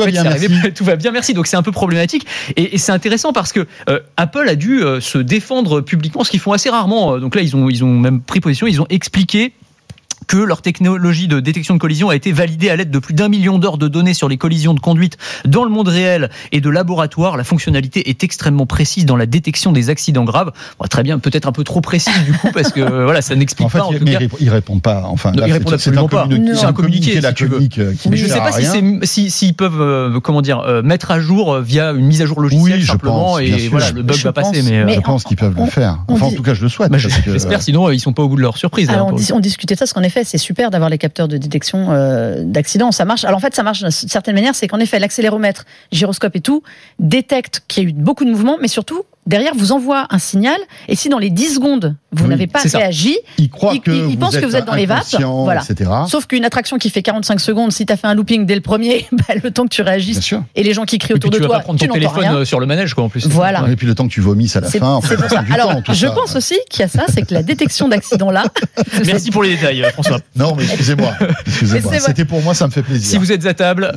va bien, merci. Donc c'est un peu problématique. Et c'est intéressant parce que Apple a dû se défendre publiquement, ce qu'ils font assez rarement. Donc là, ils ont même pris position. Ils ont expliqué que leur technologie de détection de collision a été validée à l'aide de plus d'1 million d'heures de données sur les collisions de conduite dans le monde réel et de laboratoire. La fonctionnalité est extrêmement précise dans la détection des accidents graves. Très bien, peut-être un peu trop précise du coup, parce que ça n'explique pas. Ils répondent pas. Enfin, ils répondent absolument pas. C'est un communiqué. Mais je ne sais pas s'ils peuvent mettre à jour via une mise à jour logicielle simplement, et le bug va passer. Mais je pense qu'ils peuvent le faire. Enfin, en tout cas, je le souhaite. J'espère, sinon ils sont pas au bout de leur surprise. Alors on discutait de ça, parce qu'en effet, c'est super d'avoir les capteurs de détection d'accidents. Ça marche. Alors en fait, ça marche d'une certaine manière, c'est qu'en effet, l'accéléromètre, gyroscope et tout détecte qu'il y a eu beaucoup de mouvements, mais surtout derrière vous envoie un signal, et si dans les 10 secondes vous n'avez pas réagi, il pense que vous êtes dans les vapes, etc. Sauf qu'une attraction qui fait 45 secondes, si tu as fait un looping dès le premier, le temps que tu réagisses, et les gens qui crient autour de toi, tu vas pas prendre ton téléphone sur le manège en plus. Voilà. Et puis le temps que tu vomisses à la fin, c'est pour ça. Alors je pense aussi qu'il y a ça, c'est que la détection d'accident là. Merci pour les détails, François. Non, mais excusez-moi. C'était pour moi, ça me fait plaisir. Si vous êtes à table,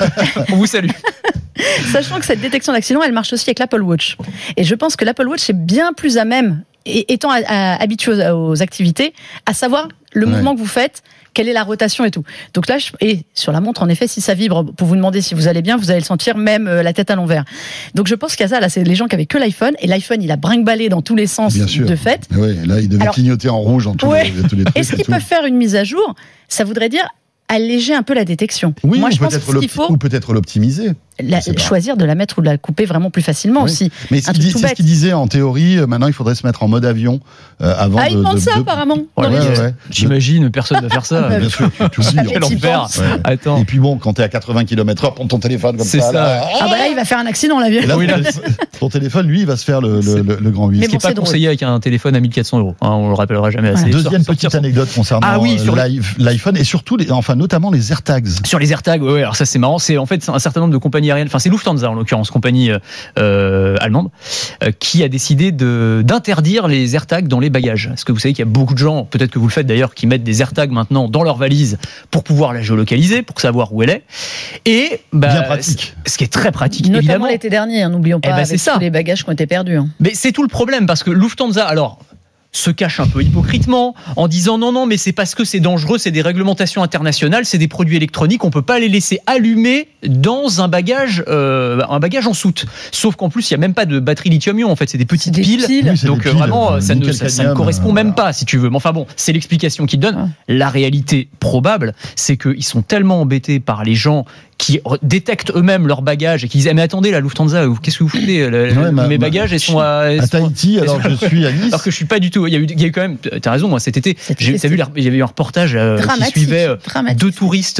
on vous salue. Sachant que cette détection d'accident, elle marche aussi avec l'Apple Watch. Et je pense que l'Apple Watch est bien plus à même, étant habitué aux activités, à savoir le mouvement que vous faites, quelle est la rotation et tout. Donc là, et sur la montre, en effet, si ça vibre, pour vous demander si vous allez bien, vous allez le sentir même la tête à l'envers. Donc je pense qu'il y a ça, là, c'est les gens qui avaient que l'iPhone, et l'iPhone, il a brinque-ballé dans tous les sens de fait. Oui, là, il devait clignoter en rouge dans tous les trucs. Est-ce qu'ils peuvent faire une mise à jour ? Ça voudrait dire alléger un peu la détection. Oui, moi, je pense ou peut-être l'optimiser. choisir de la mettre ou de la couper vraiment plus facilement aussi. Mais c'est ce qu'il disait en théorie. Maintenant, il faudrait se mettre en mode avion avant. Il demande ça apparemment. J'imagine, personne ne va faire ça. Bien sûr, tu oublies. Quel enfer. Attends. Et puis bon, quand t'es à 80 km/h, prends ton téléphone comme ça. C'est ça. Là, il va faire un accident l'avion. Ton téléphone, lui, il va se faire le grand 8. Ce qui n'est pas conseillé avec un téléphone à 1 400 €. On le rappellera jamais assez. Deuxième petite anecdote concernant l'iPhone et surtout, notamment les AirTags. Sur les AirTags, oui. Alors ça, c'est marrant. C'est en fait un certain nombre de compagnies aériennes. Enfin, c'est Lufthansa en l'occurrence, compagnie allemande, qui a décidé d'interdire les AirTags dans les bagages. Est-ce que vous savez qu'il y a beaucoup de gens, peut-être que vous le faites d'ailleurs, qui mettent des AirTags maintenant dans leur valise pour pouvoir la géolocaliser, pour savoir où elle est. Et bien pratique. Ce qui est très pratique, notamment évidemment. L'été dernier, n'oublions pas, avec tous les bagages qui ont été perdus. Mais c'est tout le problème, parce que Lufthansa, se cache un peu hypocritement en disant non, mais c'est parce que c'est dangereux, c'est des réglementations internationales, c'est des produits électroniques, on peut pas les laisser allumer dans un bagage en soute. Sauf qu'en plus, il y a même pas de batterie lithium-ion, en fait, c'est des petites piles. Donc vraiment, ça ne correspond même pas, si tu veux. Mais enfin bon, c'est l'explication qu'ils donnent. La réalité probable, c'est qu'ils sont tellement embêtés par les gens qui détectent eux-mêmes leurs bagages et qui disent mais attendez, la Lufthansa, qu'est-ce que vous foutez, mes bagages ils sont à Tahiti alors que je suis à Nice. Alors que je suis pas du tout. Il y a eu quand même, t'as raison, moi cet été, il y avait eu un reportage qui suivait deux touristes,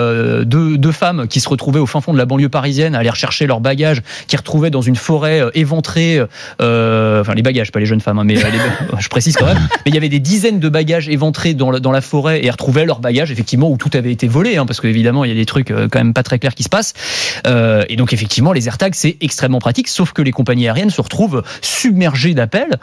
deux femmes qui se retrouvaient au fin fond de la banlieue parisienne à aller rechercher leurs bagages, qui retrouvaient dans une forêt éventrée, enfin les bagages, pas les jeunes femmes, mais je précise quand même, mais il y avait des dizaines de bagages éventrés dans la forêt et retrouvaient leurs bagages effectivement où tout avait été volé, parce que évidemment il y a des trucs quand même pas très clair qui se passe, et donc effectivement les AirTags c'est extrêmement pratique, sauf que les compagnies aériennes se retrouvent submergées d'appels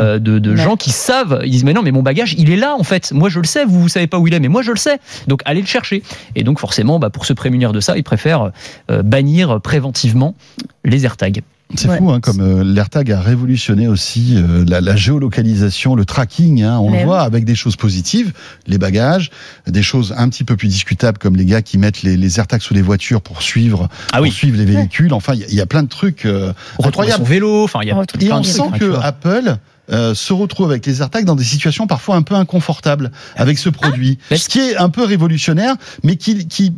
de gens qui savent, ils disent mais non, mais mon bagage il est là en fait, moi je le sais, vous savez pas où il est, mais moi je le sais, donc allez le chercher. Et donc forcément pour se prémunir de ça, ils préfèrent bannir préventivement les AirTags. C'est fou, comme l'AirTag a révolutionné aussi la géolocalisation, le tracking. On le voit avec des choses positives, les bagages, des choses un petit peu plus discutables comme les gars qui mettent les AirTags sous les voitures pour suivre les véhicules. Enfin, il y a plein de trucs incroyables. Son vélo, enfin, il y a et on sent que Apple se retrouve avec les AirTags dans des situations parfois un peu inconfortables avec ce produit, ce qui est un peu révolutionnaire, mais qui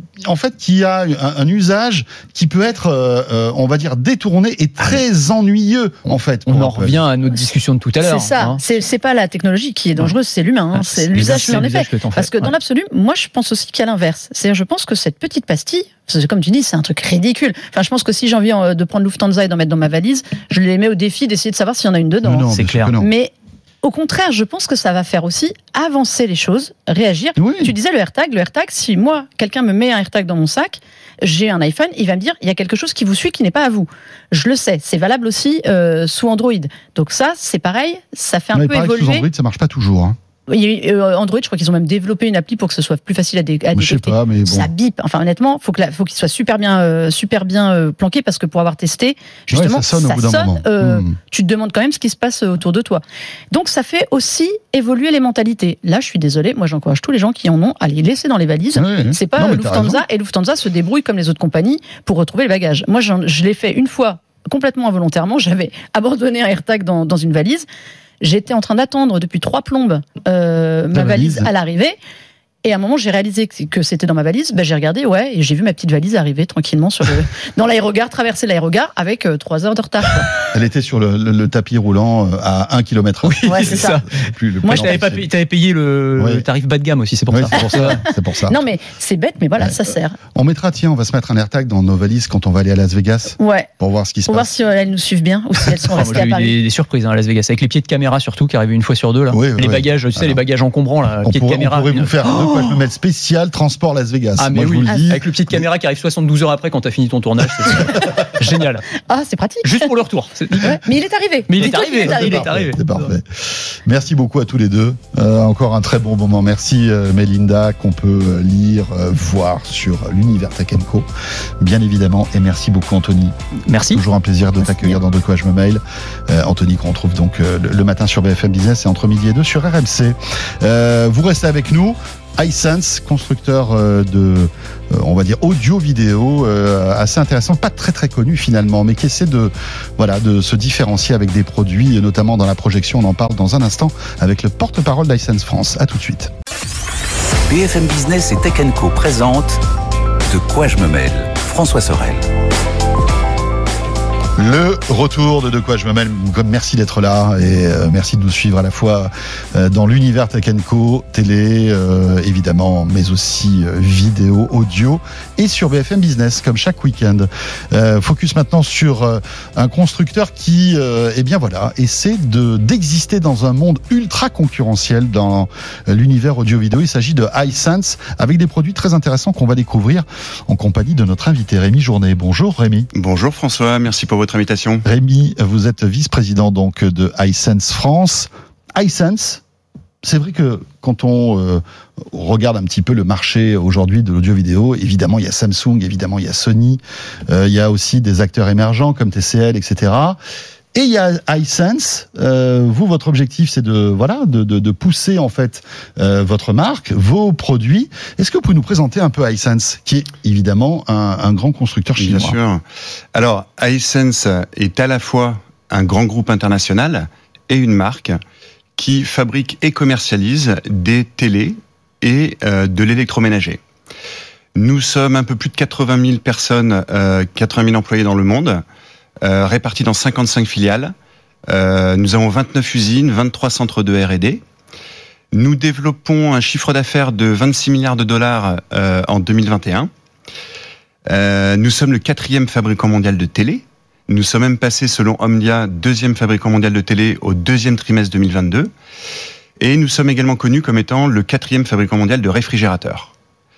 a un usage qui peut être, on va dire, détourné et très ennuyeux en fait. On en revient à notre discussion de tout à l'heure. C'est ça. C'est pas la technologie qui est dangereuse, c'est l'humain. C'est l'usage en effet. Parce que dans l'absolu, moi je pense aussi qu'il y a l'inverse. C'est-à-dire, je pense que cette petite pastille, comme tu dis, c'est un truc ridicule. Enfin, je pense que si j'ai envie de prendre Lufthansa et d'en mettre dans ma valise, je les mets au défi d'essayer de savoir s'il y en a une dedans. Non, c'est clair. Mais au contraire, je pense que ça va faire aussi avancer les choses, réagir. Oui. Tu disais le AirTag, si moi, quelqu'un me met un AirTag dans mon sac, j'ai un iPhone, il va me dire, il y a quelque chose qui vous suit qui n'est pas à vous. Je le sais, c'est valable aussi sous Android. Donc ça, c'est pareil, ça fait un peu évoluer. Sous Android, ça marche pas toujours. Il y a Android, je crois qu'ils ont même développé une appli pour que ce soit plus facile à détecter. Je sais pas, mais bon. Ça bip. Enfin, honnêtement, faut qu'il soit super bien planqué, parce que pour avoir testé, justement, ça sonne. Tu te demandes quand même ce qui se passe autour de toi. Donc, ça fait aussi évoluer les mentalités. Là, je suis désolée, moi, j'encourage tous les gens qui en ont à les laisser dans les valises. C'est pas Lufthansa, et Lufthansa se débrouille comme les autres compagnies pour retrouver les bagages. Moi, je l'ai fait une fois complètement involontairement. J'avais abandonné un AirTag dans une valise. J'étais en train d'attendre depuis 3 plombes ma valise à l'arrivée. Et à un moment, j'ai réalisé que c'était dans ma valise. J'ai regardé, et j'ai vu ma petite valise arriver tranquillement dans l'aérogare, traverser l'aérogare avec 3 heures de retard. Elle était sur le tapis roulant à 1 km/h. Oui, c'est ça. Moi, t'avais payé le tarif bas de gamme aussi, c'est pour ça. C'est pour ça. Non, mais c'est bête, mais voilà, ça sert. On va se mettre un AirTag dans nos valises quand on va aller à Las Vegas. Pour voir ce qui se passe. Pour voir si elles nous suivent bien ou si elles sont restées à Paris. J'ai eu des surprises à Las Vegas, avec les pieds de caméra surtout, qui arrivaient une fois sur deux. Là. Les bagages, tu sais, les bagages encombrants, là, pieds de caméra. On pourrait vous faire je me mets spécial transport Las Vegas. Mais oui, avec le pied de caméra qui arrive 72 heures après quand t'as fini ton tournage, c'est génial. C'est pratique. Juste pour le retour. Mais il est arrivé. Il est arrivé. C'est parfait. Merci beaucoup à tous les deux. Encore un très bon moment. Merci Mélinda, qu'on peut lire, voir sur l'univers Tech & Co, bien évidemment. Et merci beaucoup Anthony. Merci. Toujours un plaisir de t'accueillir dans De quoi je me mail. Anthony qu'on retrouve donc le matin sur BFM Business et entre midi et 2 sur RMC. Vous restez avec nous. iSense, constructeur on va dire audio-vidéo, assez intéressant, pas très très connu finalement, mais qui essaie de se différencier avec des produits, notamment dans la projection. On en parle dans un instant avec le porte-parole d'iSense France. À tout de suite. BFM Business et Tech & Co présente De quoi je me mêle, François Sorel. Le retour de quoi je me mêle. Merci d'être là et merci de nous suivre à la fois dans l'univers Tech & Co, télé évidemment, mais aussi vidéo, audio et sur BFM Business comme chaque week-end. Focus maintenant sur un constructeur qui essaie d'exister dans un monde ultra concurrentiel dans l'univers audio-vidéo. Il s'agit de Hisense avec des produits très intéressants qu'on va découvrir en compagnie de notre invité Rémi Journet. Bonjour Rémi. Bonjour François, merci pour votre invitation. Rémi, vous êtes vice-président donc de Hisense France. Hisense, c'est vrai que quand on regarde un petit peu le marché aujourd'hui de l'audio-vidéo, évidemment il y a Samsung, évidemment il y a Sony, il y a aussi des acteurs émergents comme TCL, etc. Et il y a Hisense. Vous, votre objectif, c'est de pousser en fait votre marque, vos produits. Est-ce que vous pouvez nous présenter un peu Hisense, qui est évidemment un grand constructeur chinois? Bien sûr. Alors, Hisense est à la fois un grand groupe international et une marque qui fabrique et commercialise des télés et de l'électroménager. Nous sommes un peu plus de 80 000 personnes, 80 000 employés dans le monde. Répartis dans 55 filiales. Nous avons 29 usines, 23 centres de R&D. Nous développons un chiffre d'affaires de 26 milliards de dollars en 2021. Nous sommes le 4e fabricant mondial de télé. Nous sommes même passés, selon Omdia, 2e fabricant mondial de télé au 2e trimestre 2022. Et nous sommes également connus comme étant le 4e fabricant mondial de réfrigérateurs.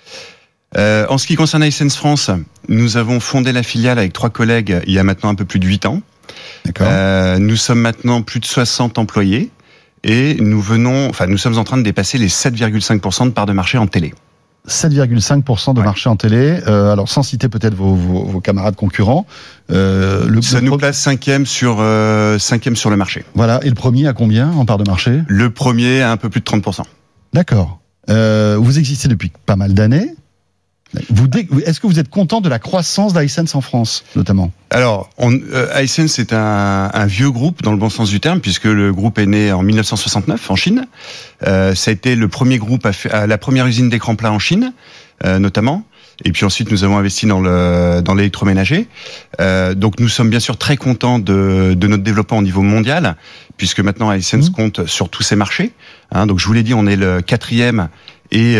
En ce qui concerne Hisense France, nous avons fondé la filiale avec 3 collègues il y a maintenant un peu plus de 8 ans. D'accord. Nous sommes maintenant plus de 60 employés et nous sommes en train de dépasser les 7,5% de part de marché en télé. 7,5% de marché en télé. Alors sans citer peut-être vos camarades concurrents. Ça nous place 5e sur le marché. Voilà. Et le premier à combien en part de marché? Le premier à un peu plus de 30%. D'accord. Vous existez depuis pas mal d'années. Est-ce que vous êtes content de la croissance d'Hisense en France, notamment? Alors, Hisense est un vieux groupe dans le bon sens du terme, puisque le groupe est né en 1969 en Chine. Ça a été le premier groupe à la première usine d'écran plat en Chine, notamment. Et puis ensuite, nous avons investi dans l'électroménager. Donc, nous sommes bien sûr très contents de notre développement au niveau mondial, puisque maintenant Hisense compte sur tous ces marchés. Donc, je vous l'ai dit, on est le 4e et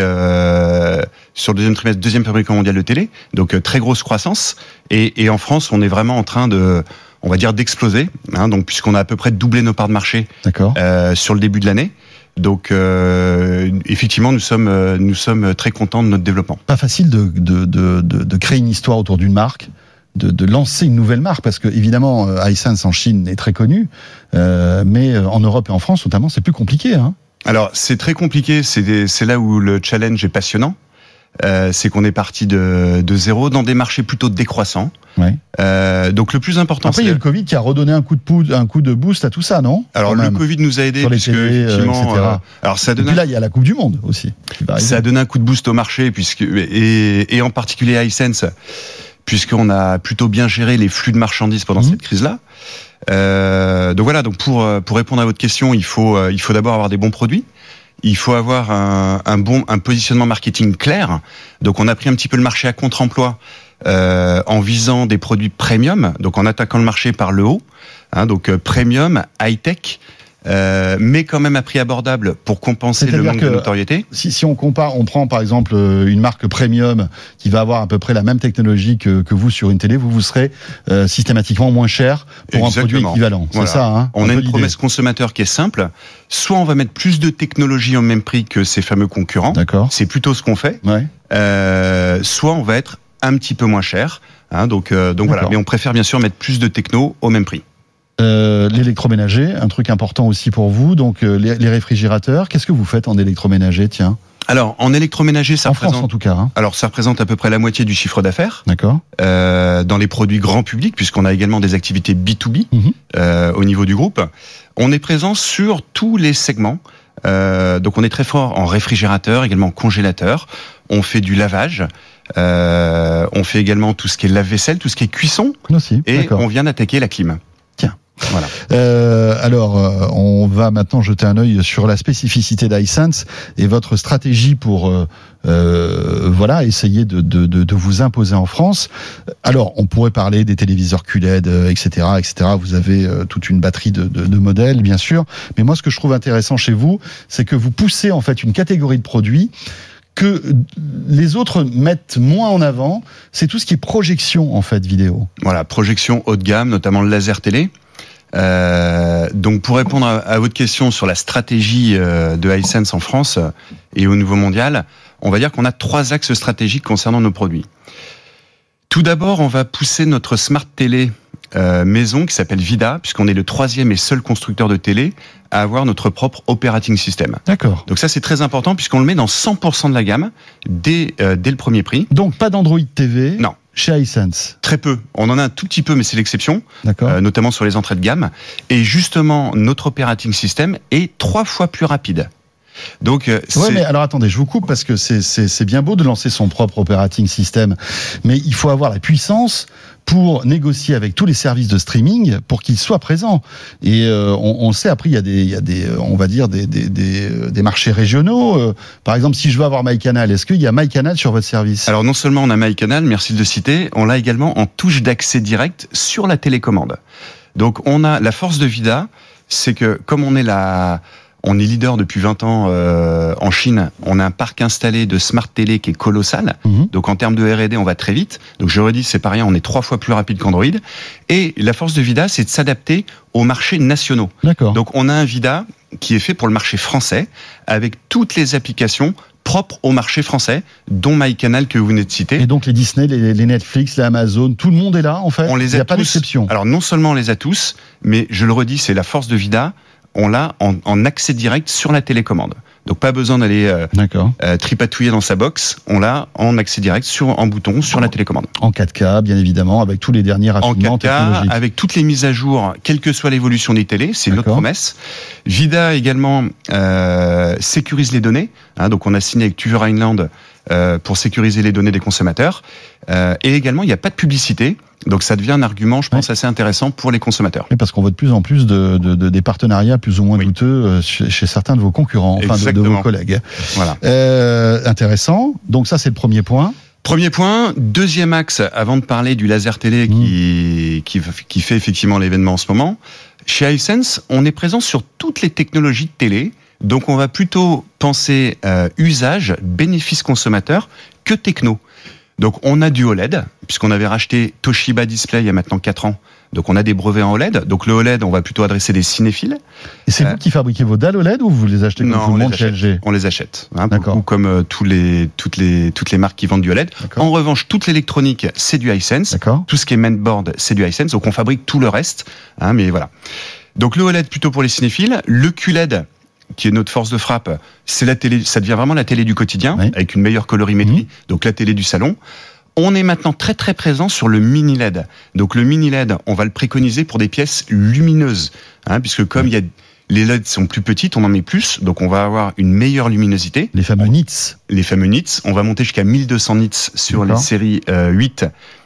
sur le 2e trimestre, 2e fabricant mondial de télé. Donc, très grosse croissance. Et en France, on est vraiment en train d'exploser. Donc, puisqu'on a à peu près doublé nos parts de marché sur le début de l'année. Donc, effectivement, nous sommes très contents de notre développement. Pas facile de créer une histoire autour d'une marque, de lancer une nouvelle marque, parce que évidemment, Hisense en Chine est très connu, mais en Europe et en France notamment, c'est plus compliqué. Alors, c'est très compliqué. C'est là où le challenge est passionnant. C'est qu'on est parti de zéro dans des marchés plutôt décroissants. Ouais. Donc le plus important. Après, il y a le Covid qui a redonné un coup de boost à tout ça, non? Alors le Covid nous a aidés sur les télés, effectivement. Alors ça donne. Et puis là, il y a la Coupe du Monde aussi. Ça a donné un coup de boost au marché et en particulier à Hisense, puisqu'on a plutôt bien géré les flux de marchandises pendant cette crise-là. Donc voilà. Donc pour répondre à votre question, il faut d'abord avoir des bons produits. Il faut avoir un positionnement marketing clair. Donc on a pris un petit peu le marché à contre-emploi en visant des produits premium, donc en attaquant le marché par le haut, donc premium, high-tech, mais quand même à prix abordable pour compenser le manque de notoriété. Si on compare, on prend par exemple une marque premium qui va avoir à peu près la même technologie que vous sur une télé, vous serez systématiquement moins cher pour un produit équivalent. Voilà. C'est ça, on a une promesse consommateur qui est simple. Soit on va mettre plus de technologie au même prix que ces fameux concurrents. D'accord. C'est plutôt ce qu'on fait. Ouais. Soit on va être un petit peu moins cher. Donc voilà. Mais on préfère bien sûr mettre plus de techno au même prix. L'électroménager, un truc important aussi pour vous, donc les réfrigérateurs. Qu'est-ce que vous faites en électroménager, tiens? Alors, en électroménager, ça représente... France, en tout cas. Alors, ça représente à peu près la moitié du chiffre d'affaires. D'accord. Dans les produits grand public, puisqu'on a également des activités B2B au niveau du groupe. On est présent sur tous les segments. Donc, on est très fort en réfrigérateur, également congélateur. On fait du lavage. On fait également tout ce qui est lave-vaisselle, tout ce qui est cuisson. Aussi, et on vient d'attaquer la clim. Tiens. Voilà. On va maintenant jeter un œil sur la spécificité d'iSense et votre stratégie pour essayer de vous imposer en France. Alors, on pourrait parler des téléviseurs QLED, etc. Vous avez toute une batterie de modèles, bien sûr. Mais moi, ce que je trouve intéressant chez vous, c'est que vous poussez en fait une catégorie de produits que les autres mettent moins en avant. C'est tout ce qui est projection en fait vidéo. Voilà, projection haut de gamme, notamment le laser télé. Donc pour répondre à votre question sur la stratégie de iSense en France et au niveau mondial, on va dire qu'on a 3 axes stratégiques concernant nos produits. Tout d'abord, on va pousser notre smart télé maison qui s'appelle Vida, puisqu'on est le 3e et seul constructeur de télé à avoir notre propre operating system. D'accord. Donc ça, c'est très important puisqu'on le met dans 100% de la gamme dès le premier prix. Donc pas d'Android TV. Non. Chez iSense. Très peu. On en a un tout petit peu, mais c'est l'exception. D'accord. Notamment sur les entrées de gamme. Et justement, notre operating system est 3 fois plus rapide. Donc, mais alors attendez, je vous coupe parce que c'est bien beau de lancer son propre operating system, mais il faut avoir la puissance pour négocier avec tous les services de streaming pour qu'ils soient présents. Et on sait, après, il y a des marchés régionaux. Par exemple, si je veux avoir MyCanal, est-ce qu'il y a MyCanal sur votre service ? Alors non seulement on a MyCanal, merci de le citer, on l'a également en touche d'accès direct sur la télécommande. Donc on a la force de Vida, c'est que comme on est leader depuis 20 ans en Chine. On a un parc installé de smart télé qui est colossal. Donc en termes de R&D, on va très vite. Donc je redis, c'est pas rien, on est 3 fois plus rapide qu'Android. Et la force de Vida, c'est de s'adapter aux marchés nationaux. D'accord. Donc on a un Vida qui est fait pour le marché français, avec toutes les applications propres au marché français, dont MyCanal que vous venez de citer. Et donc les Disney, les Netflix, les Amazon, tout le monde est là en fait. On les a tous. Il n'y a pas d'exception. Alors non seulement on les a tous, mais je le redis, c'est la force de Vida. On l'a en accès direct sur la télécommande. Donc pas besoin d'aller tripatouiller dans sa box. On l'a en accès direct en bouton sur la télécommande. En 4K, bien évidemment, avec tous les derniers raffinements technologiques. Avec toutes les mises à jour, quelle que soit l'évolution des télés, c'est notre promesse. Vida également sécurise les données. Donc on a signé avec Tuver Heinland pour sécuriser les données des consommateurs. Et également, il n'y a pas de publicité. Donc ça devient un argument, je pense, assez intéressant pour les consommateurs. Oui, parce qu'on voit de plus en plus des partenariats plus ou moins douteux chez certains de vos concurrents, enfin de vos collègues. Voilà. Intéressant. Donc ça, c'est le premier point. Premier point. Deuxième axe, avant de parler du laser télé qui fait effectivement l'événement en ce moment. Chez iSense, on est présent sur toutes les technologies de télé. Donc on va plutôt penser usage, bénéfice consommateur que techno. Donc on a du OLED, puisqu'on avait racheté Toshiba Display il y a maintenant 4 ans. Donc on a des brevets en OLED. Donc le OLED, on va plutôt adresser des cinéphiles. Et c'est vous qui fabriquez vos dalles OLED ou vous les achetez comme tout le monde chez LG ? On les achète. Beaucoup comme toutes les marques qui vendent du OLED. D'accord. En revanche, toute l'électronique, c'est du iSense. D'accord. Tout ce qui est mainboard, c'est du iSense. Donc on fabrique tout le reste. Mais voilà. Donc le OLED plutôt pour les cinéphiles. Le QLED, qui est notre force de frappe, c'est la télé, ça devient vraiment la télé du quotidien, avec une meilleure colorimétrie, donc la télé du salon. On est maintenant très très présent sur le mini LED. Donc le mini LED, on va le préconiser pour des pièces lumineuses, puisque comme les LED sont plus petites, on en met plus, donc on va avoir une meilleure luminosité. Les fameux nits. Les fameux nits, on va monter jusqu'à 1200 nits sur les séries 8.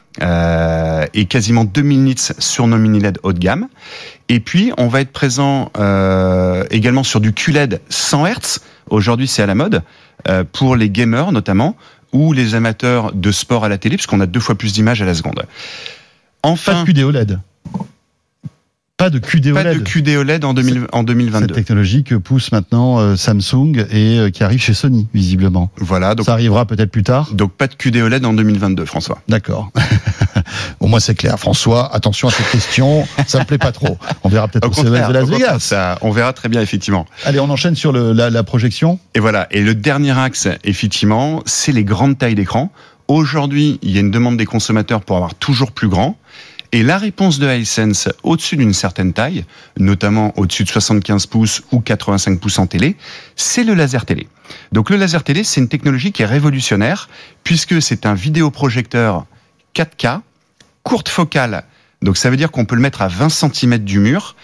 Et quasiment 2000 nits sur nos mini LED haut de gamme. Et puis, on va être présent également sur du QLED 100 Hz. Aujourd'hui, c'est à la mode, pour les gamers notamment, ou les amateurs de sport à la télé, puisqu'on a 2 fois plus d'images à la seconde. Enfin, pas de QD-OLED. Pas de QD-OLED en 2022. Cette technologie que pousse maintenant Samsung et qui arrive chez Sony, visiblement. Voilà. Donc, ça arrivera peut-être plus tard. Donc pas de QD-OLED en 2022, François. D'accord. Au moins c'est clair. François, attention à cette question. Ça me plaît pas trop. On verra peut-être au CES de Las Vegas. On verra très bien, effectivement. Allez, on enchaîne sur la projection. Et voilà. Et le dernier axe, effectivement, c'est les grandes tailles d'écran. Aujourd'hui, il y a une demande des consommateurs pour avoir toujours plus grand. Et la réponse de iSense au-dessus d'une certaine taille, notamment au-dessus de 75 pouces ou 85 pouces en télé, c'est le laser télé. Donc le laser télé, c'est une technologie qui est révolutionnaire, puisque c'est un vidéoprojecteur 4K, courte focale. Donc ça veut dire qu'on peut le mettre à 20 cm du mur,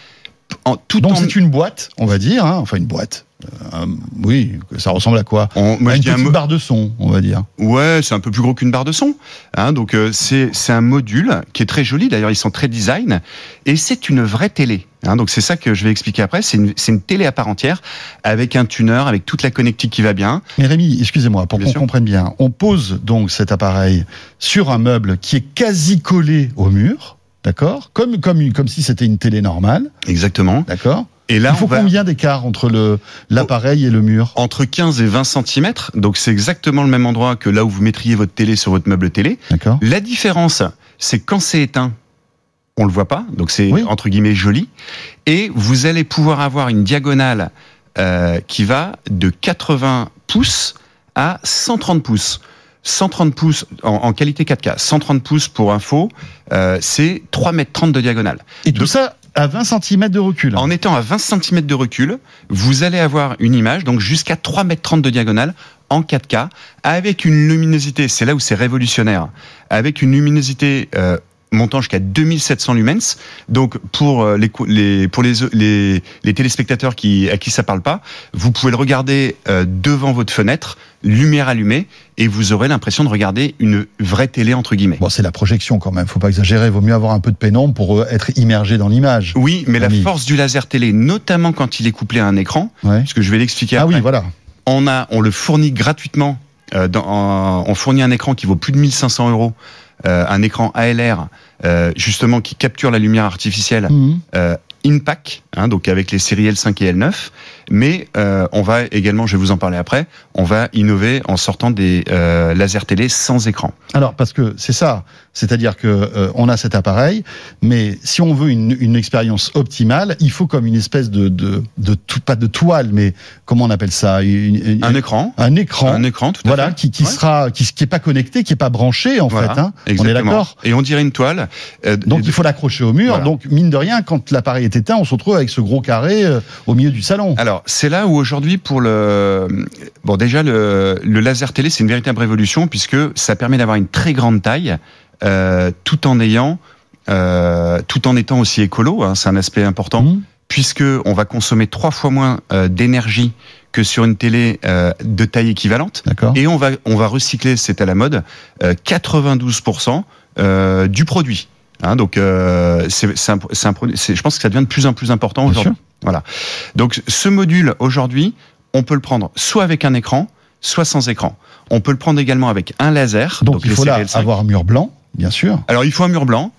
Donc c'est une boîte, on va dire, hein, enfin une boîte. Oui, ça ressemble à quoi? Une petite barre de son, on va dire. Ouais, c'est un peu plus gros qu'une barre de son. Hein, donc c'est un module qui est très joli. D'ailleurs, ils sont très design et c'est une vraie télé. Hein, donc c'est ça que je vais expliquer après. C'est une télé à part entière avec un tuner, avec toute la connectique qui va bien. Mais Rémi, excusez-moi, pour qu'on comprenne bien, on pose donc cet appareil sur un meuble qui est quasi collé au mur, d'accord, comme si c'était une télé normale. Exactement. D'accord. Et là, il faut combien d'écart entre l'appareil et le mur? Entre 15 et 20 cm. Donc, c'est exactement le même endroit que là où vous mettriez votre télé sur votre meuble télé. D'accord. La différence, c'est quand c'est éteint, on le voit pas. Donc, c'est entre guillemets joli. Et vous allez pouvoir avoir une diagonale qui va de 80 pouces à 130 pouces. 130 pouces en qualité 4K. 130 pouces pour info, c'est 3,30 m de diagonale. Et tout ça à 20 cm de recul. En étant à 20 cm de recul, vous allez avoir une image, donc jusqu'à 3,30 m de diagonale, en 4K, avec une luminosité, c'est là où c'est révolutionnaire, avec une luminosité montant jusqu'à 2700 lumens. Donc pour les téléspectateurs à qui ça parle pas, vous pouvez le regarder devant votre fenêtre, lumière allumée, et vous aurez l'impression de regarder une vraie télé entre guillemets. Bon, c'est la projection quand même, faut pas exagérer, vaut mieux avoir un peu de pénombre pour être immergé dans l'image. Oui, mais la force du laser télé, notamment quand il est couplé à un écran, puisque je vais l'expliquer après. Ah oui, voilà. On le fournit gratuitement. On fournit un écran qui vaut plus de 1500 €, un écran ALR justement qui capture la lumière artificielle. InPack, donc avec les séries L5 et L9, mais on va également, je vais vous en parler après, on va innover en sortant des lasers télé sans écran. Alors parce que c'est ça, c'est-à-dire que on a cet appareil, mais si on veut une expérience optimale, il faut comme une espèce pas de toile, mais comment on appelle ça, un écran, tout à fait. qui est pas connecté, qui est pas branché en fait. Hein. Exactement. On est d'accord. Et on dirait une toile. Donc il faut l'accrocher au mur. Voilà. Donc mine de rien, quand l'appareil est éteint, on se retrouve avec ce gros carré au milieu du salon. Alors c'est là où aujourd'hui déjà le laser télé c'est une véritable révolution puisque ça permet d'avoir une très grande taille tout en étant aussi écolo, hein, c'est un aspect important puisque on va consommer 3 fois moins d'énergie que sur une télé de taille équivalente. D'accord. Et on va recycler, c'est à la mode, 92% du produit. Hein, donc c'est un produit. Je pense que ça devient de plus en plus important aujourd'hui. Voilà. Donc ce module aujourd'hui, on peut le prendre soit avec un écran, soit sans écran. On peut le prendre également avec un laser. Donc il faut là avoir un mur blanc, bien sûr. Alors il faut un mur blanc.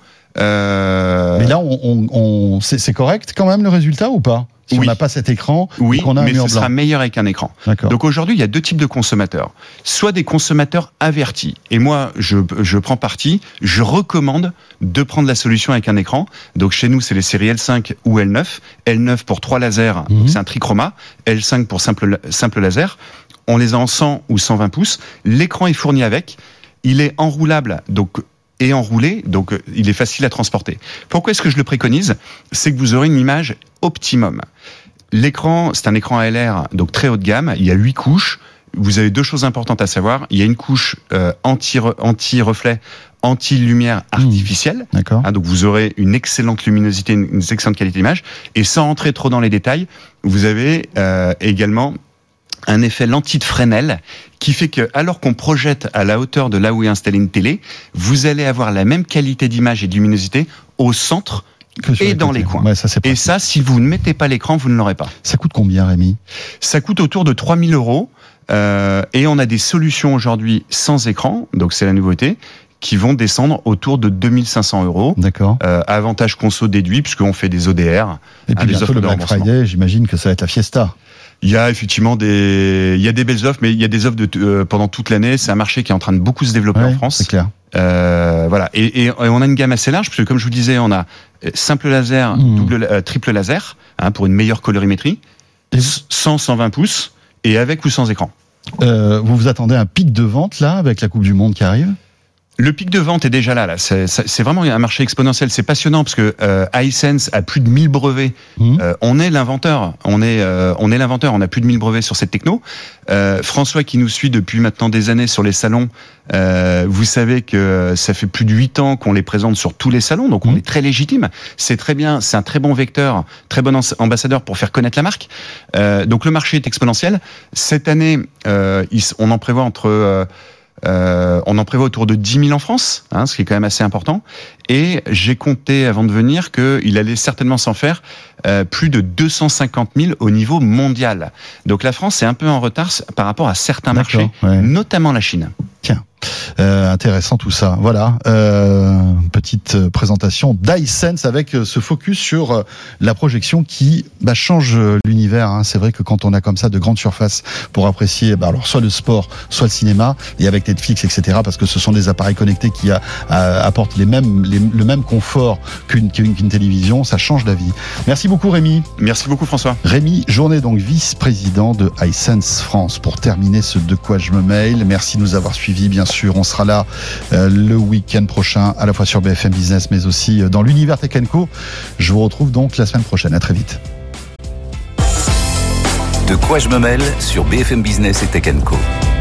Mais là, c'est correct quand même le résultat ou pas? Si on n'a pas cet écran, qu'on a un mur blanc. Mais ce sera meilleur avec un écran. D'accord. Donc aujourd'hui, il y a 2 types de consommateurs. Soit des consommateurs avertis. Et moi, je prends parti. Je recommande de prendre la solution avec un écran. Donc chez nous, c'est les séries L5 ou L9. L9 pour 3 lasers, c'est un trichroma. L5 pour simple laser. On les a en 100 ou 120 pouces. L'écran est fourni avec. Il est enroulable, et enroulé, donc il est facile à transporter. Pourquoi est-ce que je le préconise? C'est que vous aurez une image optimum. L'écran, c'est un écran ALR, donc très haut de gamme, il y a 8 couches. Vous avez 2 choses importantes à savoir. Il y a une couche anti-reflet, anti-lumière artificielle. D'accord. Donc vous aurez une excellente luminosité, une excellente qualité d'image. Et sans rentrer trop dans les détails, vous avez également un effet lentille de Fresnel qui fait que, alors qu'on projette à la hauteur de là où est installée une télé, vous allez avoir la même qualité d'image et de luminosité au centre et dans les coins. Ouais, ça, et ça, si vous ne mettez pas l'écran, vous ne l'aurez pas. Ça coûte combien, Rémi? Ça coûte autour de 3 000 €. Et on a des solutions aujourd'hui sans écran, donc c'est la nouveauté, qui vont descendre autour de 2 500 €. D'accord. Avantage conso déduit, puisqu'on fait des ODR. Et puis bientôt le Black Friday, j'imagine que ça va être la fiesta. Il y a effectivement des belles offres, mais il y a des offres pendant toute l'année. C'est un marché qui est en train de beaucoup se développer en France. C'est clair. Voilà. Et on a une gamme assez large, puisque comme je vous disais, on a simple laser, triple laser, pour une meilleure colorimétrie, 120 pouces, et avec ou sans écran. Vous vous attendez à un pic de vente là, avec la Coupe du Monde qui arrive? Le pic de vente est déjà là. C'est vraiment un marché exponentiel. C'est passionnant parce que Hisense a plus de 1000 brevets. On est l'inventeur. On est l'inventeur. On a plus de 1000 brevets sur cette techno. François, qui nous suit depuis maintenant des années sur les salons, vous savez que ça fait plus de 8 ans qu'on les présente sur tous les salons. Donc on est très légitime. C'est très bien. C'est un très bon vecteur, très bon ambassadeur pour faire connaître la marque. Donc le marché est exponentiel. Cette année, on en prévoit autour de 10 000 en France, ce qui est quand même assez important. Et j'ai compté avant de venir qu'il allait certainement s'en faire plus de 250 000 au niveau mondial. Donc la France est un peu en retard par rapport à certains marchés, notamment la Chine. Tiens. Intéressant tout ça. Voilà, petite présentation d'Hisense avec ce focus sur la projection qui change l'univers. C'est vrai que quand on a comme ça de grandes surfaces pour apprécier alors soit le sport, soit le cinéma, et avec Netflix, etc., parce que ce sont des appareils connectés qui apportent le même confort qu'une télévision, ça change la vie. Merci beaucoup Rémi. Merci beaucoup François. Rémi Journet, donc vice-président de Hisense France. Pour terminer ce De quoi je me mail, merci de nous avoir suivis, bien sûr. On sera là le week-end prochain, à la fois sur BFM Business, mais aussi dans l'univers Tech & Co. Je vous retrouve donc la semaine prochaine. À très vite. De quoi je me mêle sur BFM Business et Tech & Co.